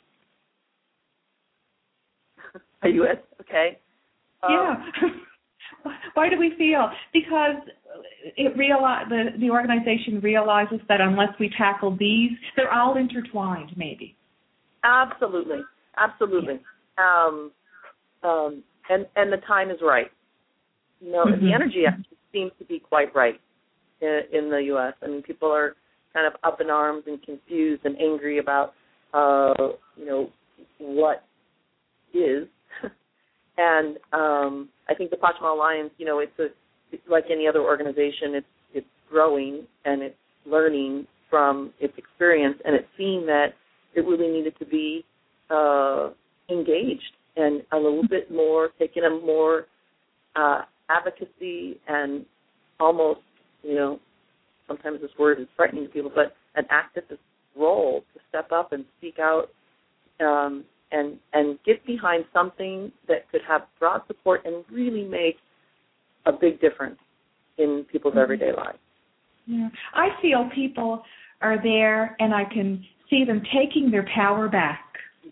Are you it? Okay. Um, yeah. Why do we feel? Because it reali- the, the organization realizes that unless we tackle these, they're all intertwined, maybe. Absolutely. Absolutely. Yeah. Um, um, and, and the time is right. You know, mm-hmm. the energy actually seems to be quite right in, in the U S. I mean, people are kind of up in arms and confused and angry about, uh, you know, what is. And um, I think the Pachama Alliance, you know, it's, a, it's like any other organization. It's it's growing and it's learning from its experience, and it's seeing that it really needed to be uh, engaged and a little bit more, taking a more uh, advocacy and almost, you know, sometimes this word is frightening to people, but an activist role to step up and speak out um, and and get behind something that could have broad support and really make a big difference in people's mm-hmm. everyday lives. Yeah, I feel people are there, and I can see them taking their power back.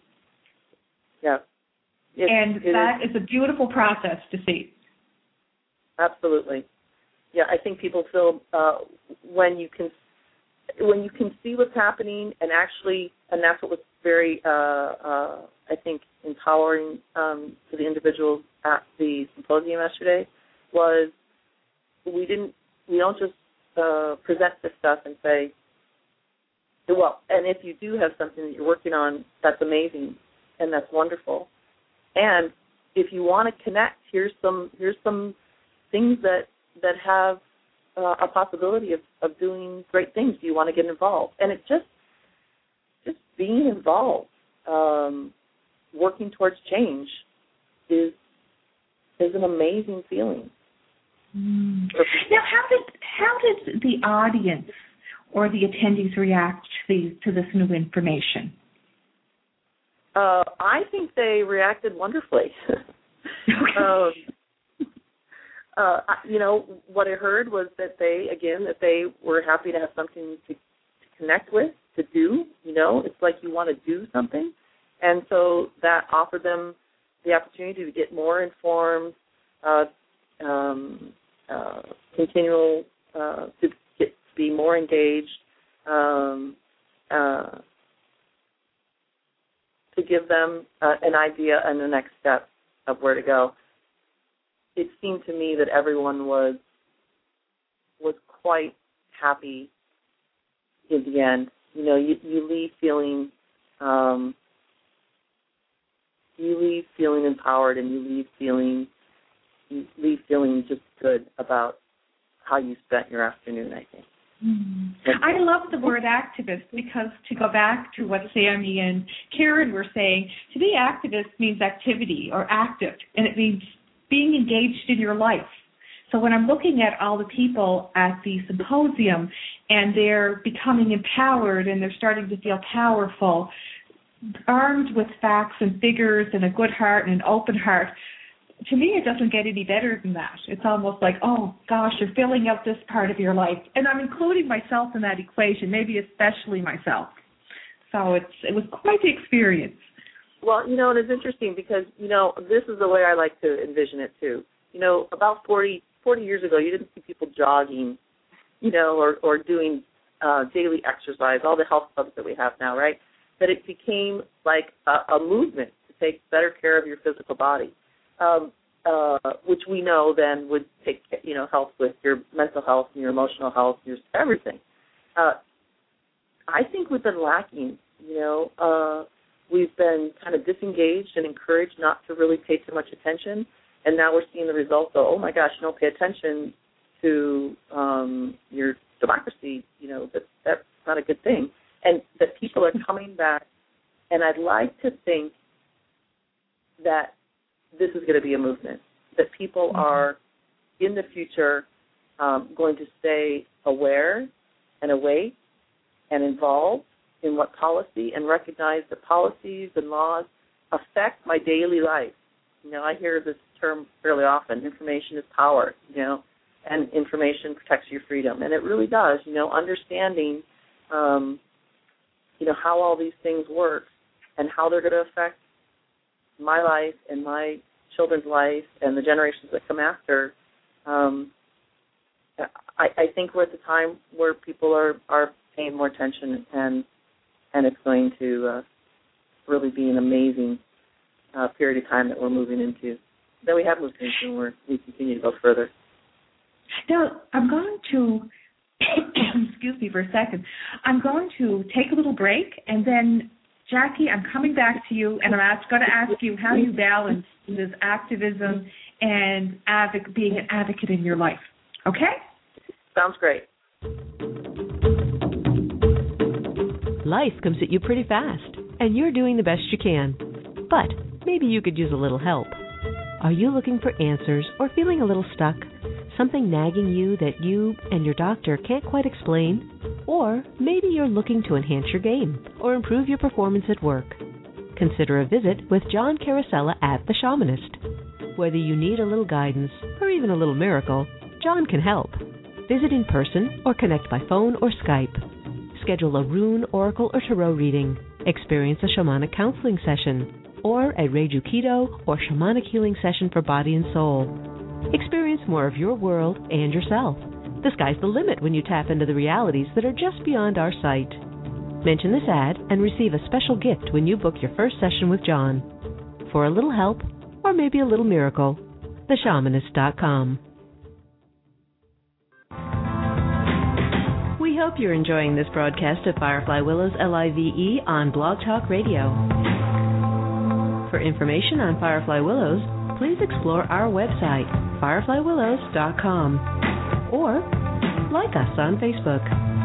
Yeah. It, and it that is. is a beautiful process to see. Absolutely. Yeah, I think people feel uh, when you can when you can see what's happening and actually, and that's what was very, uh, uh, I think, empowering um, to the individuals at the symposium yesterday, was we didn't, we don't just uh, present this stuff and say, well, and if you do have something that you're working on, that's amazing and that's wonderful. And if you want to connect, here's some here's some things that that have uh, a possibility of, of doing great things. Do you want to get involved? And it just just being involved, um, working towards change, is is an amazing feeling. Mm. Now, how did how did the audience or the attendees react to, the, to this new information? Uh, I think they reacted wonderfully. um, uh, you know, what I heard was that they, again, that they were happy to have something to, to connect with, to do. You know, it's like you want to do something. And so that offered them the opportunity to get more informed, uh, um, uh, continual, uh, to get to be more engaged, um, uh, to give them uh, an idea and the next step of where to go. It seemed to me that everyone was was quite happy in the end. You know, you, you leave feeling um, you leave feeling empowered, and you leave feeling you leave feeling just good about how you spent your afternoon, I think. Mm-hmm. I love the word activist because, to go back to what Sammy and Karen were saying, to be activist means activity or active, and it means being engaged in your life. So when I'm looking at all the people at the symposium and they're becoming empowered and they're starting to feel powerful, armed with facts and figures and a good heart and an open heart, to me, it doesn't get any better than that. It's almost like, oh, gosh, you're filling out this part of your life. And I'm including myself in that equation, maybe especially myself. So it's it was quite the experience. Well, you know, and it's interesting because, you know, this is the way I like to envision it, too. You know, about forty, forty years ago, you didn't see people jogging, you know, or, or doing uh, daily exercise, all the health clubs that we have now, right? That it became like a, a movement to take better care of your physical body. Um, uh, which we know then would take, you know, help with your mental health and your emotional health, your everything. Uh, I think we've been lacking, you know. Uh, we've been kind of disengaged and encouraged not to really pay too much attention, and now we're seeing the results of, oh, my gosh, you don't pay attention to um, your democracy, you know, that, that's not a good thing. And that people are coming back, and I'd like to think that this is going to be a movement, that people are in the future um, going to stay aware and awake and involved in what policy and recognize that policies and laws affect my daily life. You know, I hear this term fairly often, information is power, you know, and information protects your freedom. And it really does, you know, understanding, um, you know, how all these things work and how they're going to affect my life and my children's life and the generations that come after. Um, I, I think we're at the time where people are, are paying more attention, and and it's going to uh, really be an amazing uh, period of time that we're moving into, that we have moved into, and we're, we continue to go further. Now, I'm going to, excuse me for a second, I'm going to take a little break, and then Jackie, I'm coming back to you, and I'm ask, going to ask you how you balance this activism and advoc- being an advocate in your life. Okay? Sounds great. Life comes at you pretty fast, and you're doing the best you can. But maybe you could use a little help. Are you looking for answers or feeling a little stuck? Something nagging you that you and your doctor can't quite explain? Or maybe you're looking to enhance your game or improve your performance at work. Consider a visit with John Carosella at The Shamanist. Whether you need a little guidance or even a little miracle, John can help. Visit in person or connect by phone or Skype. Schedule a rune, oracle, or tarot reading. Experience a shamanic counseling session or a Reiki or shamanic healing session for body and soul. Experience more of your world and yourself. The sky's the limit when you tap into the realities that are just beyond our sight. Mention this ad and receive a special gift when you book your first session with John. For a little help, or maybe a little miracle, the shamanist dot com. We hope you're enjoying this broadcast of Firefly Willows L I V E on Blog Talk Radio. For information on Firefly Willows, please explore our website, firefly willows dot com, or like us on Facebook.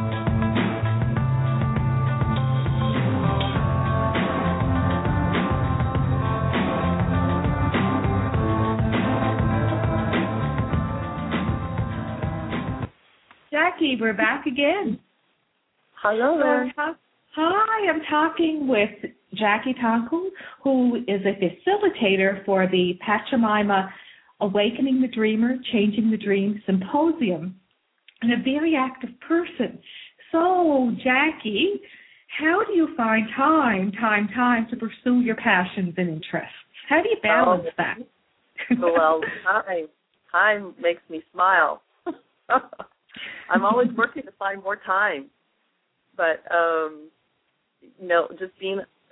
Jackie, we're back again. Hello there. So, hi, I'm talking with Jackie Tonkel, who is a facilitator for the Pachamama Awakening the Dreamer, Changing the Dream Symposium, and a very active person. So, Jackie, how do you find time, time, time to pursue your passions and interests? How do you balance oh, that? Well, time, time makes me smile. I'm always working to find more time. But, um, you know, just being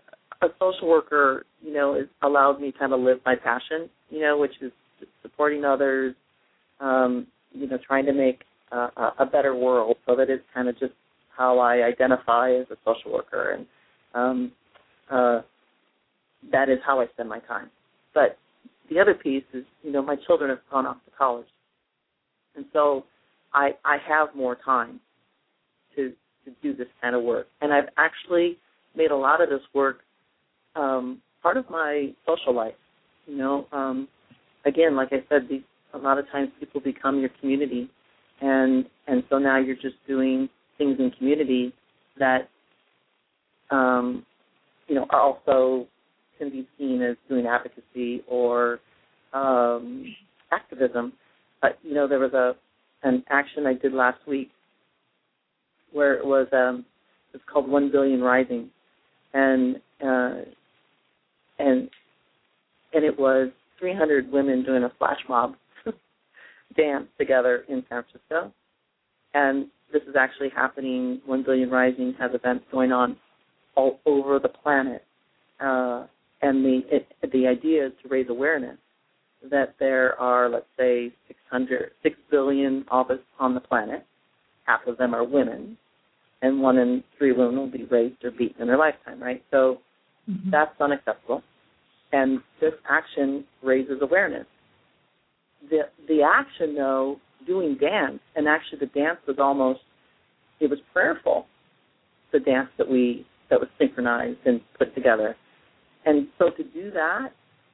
a social worker, you know, is allows me to kind of live my passion, you know, which is supporting others, um, you know, trying to make uh, a better world. So that is kind of just how I identify as a social worker, and um, uh, that is how I spend my time. But the other piece is, you know, my children have gone off to college, and so I I have more time to to do this kind of work, and I've actually made a lot of this work um, part of my social life. You know, um, again, like I said, these, a lot of times people become your community, and and so now you're just doing things in community that, um, you know, are also can be seen as doing advocacy or um, activism. But you know, there was a an action I did last week where it was um, it's called One Billion Rising, and uh, and and it was three hundred women doing a flash mob dance together in San Francisco, and this is actually happening. One Billion Rising has events going on all over the planet, uh, and the it, the idea is to raise awareness that there are, let's say, six hundred, six billion of us on the planet. Half of them are women, and one in three women will be raped or beaten in their lifetime, right? So mm-hmm. that's unacceptable. And this action raises awareness. The the action, though, doing dance, and actually the dance was almost, it was prayerful, the dance that we, that was synchronized and put together. And so to do that,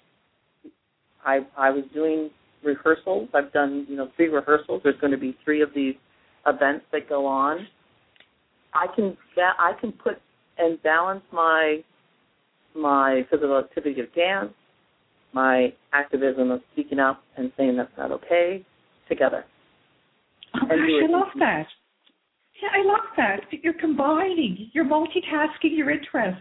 I I was doing rehearsals. I've done, you know, three rehearsals. There's going to be three of these events that go on. I can I can put and balance my my physical activity of dance, my activism of speaking up and saying that's not okay, together. Oh gosh, I love that. Yeah, I love that. You're combining, you're multitasking your interests.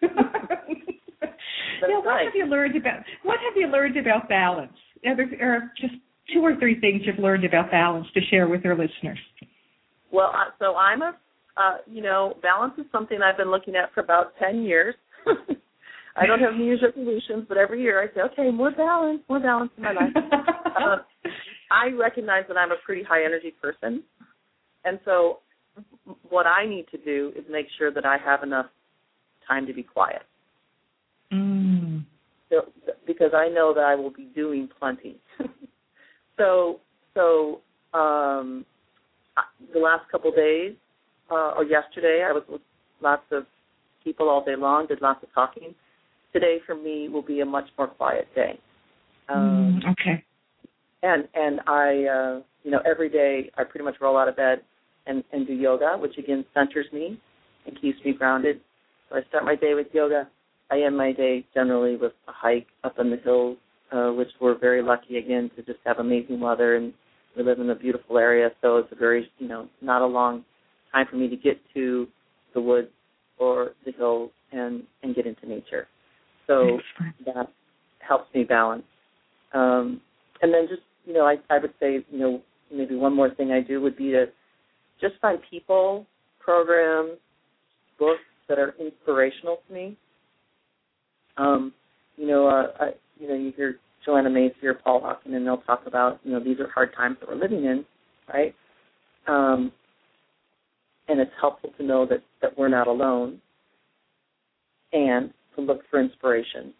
Now, what right. have you learned about what have you learned about balance? Are there are just two or three things you've learned about balance to share with our listeners? Well, uh, so I'm a, uh, you know, balance is something I've been looking at for about ten years. I don't have New Year's resolutions, but every year I say, okay, more balance, more balance in my life. uh, I recognize that I'm a pretty high energy person, and so what I need to do is make sure that I have enough time to be quiet. Mm. So, because I know that I will be doing plenty. so, so um, the last couple of days, uh, or yesterday, I was with lots of people all day long, did lots of talking. Today, for me, will be a much more quiet day. Um, mm, okay. And and I, uh, you know, every day I pretty much roll out of bed and, and do yoga, which again centers me and keeps me grounded. So I start my day with yoga. I end my day generally with a hike up in the hills, uh, which we're very lucky, again, to just have amazing weather, and we live in a beautiful area, so it's a very, you know, not a long time for me to get to the woods or the hills and, and get into nature. So that helps me balance. Um, and then just, you know, I, I would say, you know, maybe one more thing I do would be to just find people, programs, books that are inspirational to me. Um, you know, uh, I, you know, you hear Joanna Macy or Paul Hawken, and they'll talk about, you know, these are hard times that we're living in, right? Um, and it's helpful to know that, that we're not alone, and to look for inspiration,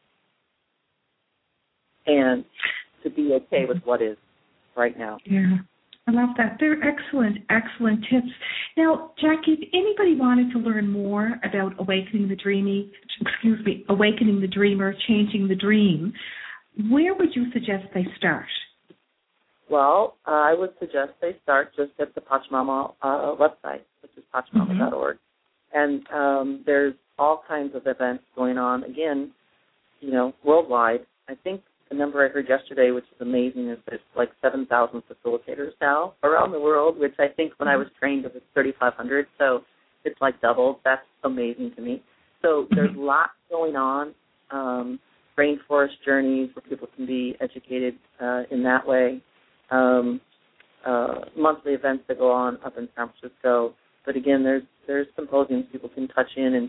and to be okay with what is right now. Yeah. I love that. They're excellent, excellent tips. Now, Jackie, if anybody wanted to learn more about awakening the dreamy, excuse me, awakening the dreamer, changing the dream, where would you suggest they start? Well, uh, I would suggest they start just at the Pachamama uh, website, which is pachamama dot org. Mm-hmm. And um, there's all kinds of events going on, again, you know, worldwide. I think the number I heard yesterday, which is amazing, is there's like seven thousand facilitators now around the world, which I think when I was trained it was thirty-five hundred, so it's like doubled. That's amazing to me. So there's lots going on, um, rainforest journeys where people can be educated uh, in that way, um, uh, monthly events that go on up in San Francisco. But again, there's there's symposiums people can touch in and just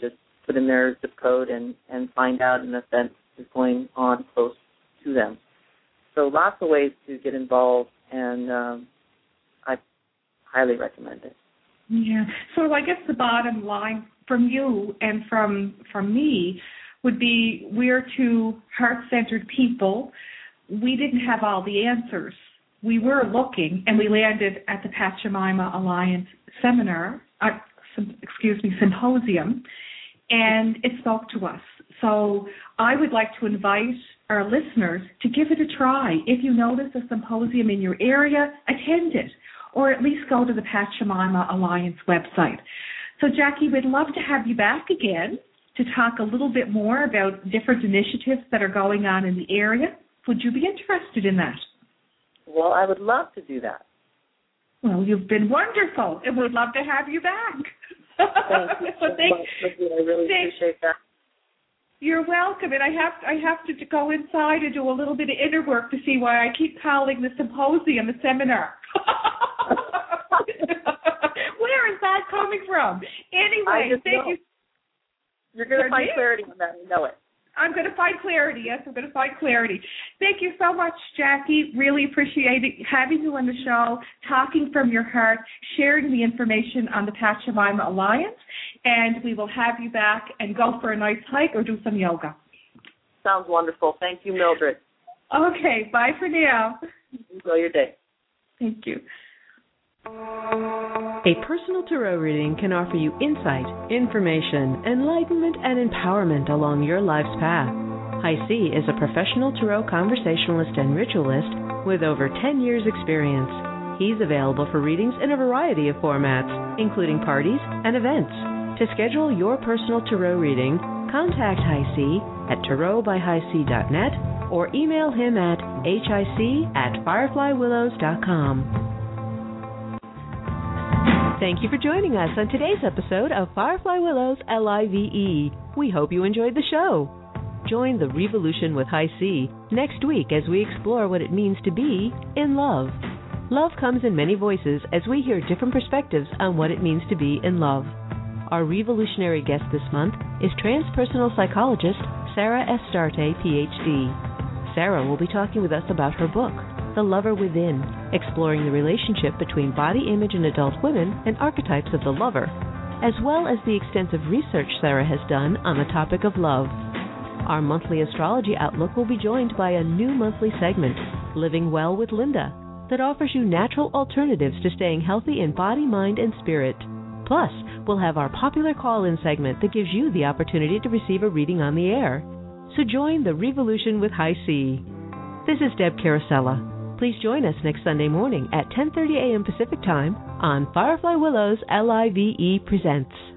put in their zip code and, and find out an event is going on close to them. So lots of ways to get involved, and um, I highly recommend it. Yeah. So I guess the bottom line from you and from from me would be, we're two heart-centered people. We didn't have all the answers. We were looking, and we landed at the Pat Jemima Alliance seminar, uh, excuse me, symposium, and it spoke to us. So I would like to invite our listeners to give it a try. If you notice a symposium in your area, attend it, or at least go to the Pat Jemima Alliance website. So, Jackie, we'd love to have you back again to talk a little bit more about different initiatives that are going on in the area. Would you be interested in that? Well, I would love to do that. Well, you've been wonderful, and we'd love to have you back. Thank you so thank, much, Lindsay. I really thank, appreciate that. You're welcome, and I have I have to go inside and do a little bit of inner work to see why I keep calling the symposium a seminar. Where is that coming from? Anyway, thank know. you. You're going to find clarity on that. I know it. I'm going to find clarity. Yes, I'm going to find clarity. Thank you so much, Jackie. Really appreciate it, having you on the show, talking from your heart, sharing the information on the Pat Jemima Alliance, and we will have you back and go for a nice hike or do some yoga. Sounds wonderful. Thank you, Mildred. Okay, bye for now. Enjoy your day. Thank you. A personal tarot reading can offer you insight, information, enlightenment, and empowerment along your life's path. High C is a professional tarot conversationalist and ritualist with over ten years' experience. He's available for readings in a variety of formats, including parties and events. To schedule your personal tarot reading, contact High C at tarot by high c dot net or email him at hic at firefly willows dot com. Thank you for joining us on today's episode of Firefly Willows L I V E. We hope you enjoyed the show. Join the Revolution with High C next week as we explore what it means to be in love. Love comes in many voices as we hear different perspectives on what it means to be in love. Our revolutionary guest this month is transpersonal psychologist Sarah Estarte, P H D. Sarah will be talking with us about her book, The Lover Within, exploring the relationship between body image in adult women and archetypes of the lover, as well as the extensive research Sarah has done on the topic of love. Our monthly astrology outlook will be joined by a new monthly segment, Living Well with Linda, that offers you natural alternatives to staying healthy in body, mind, and spirit. Plus, we'll have our popular call-in segment that gives you the opportunity to receive a reading on the air. So join the Revolution with High C. This is Deb Carosella. Please join us next Sunday morning at ten thirty a.m. Pacific Time on Firefly Willows L I V E Presents.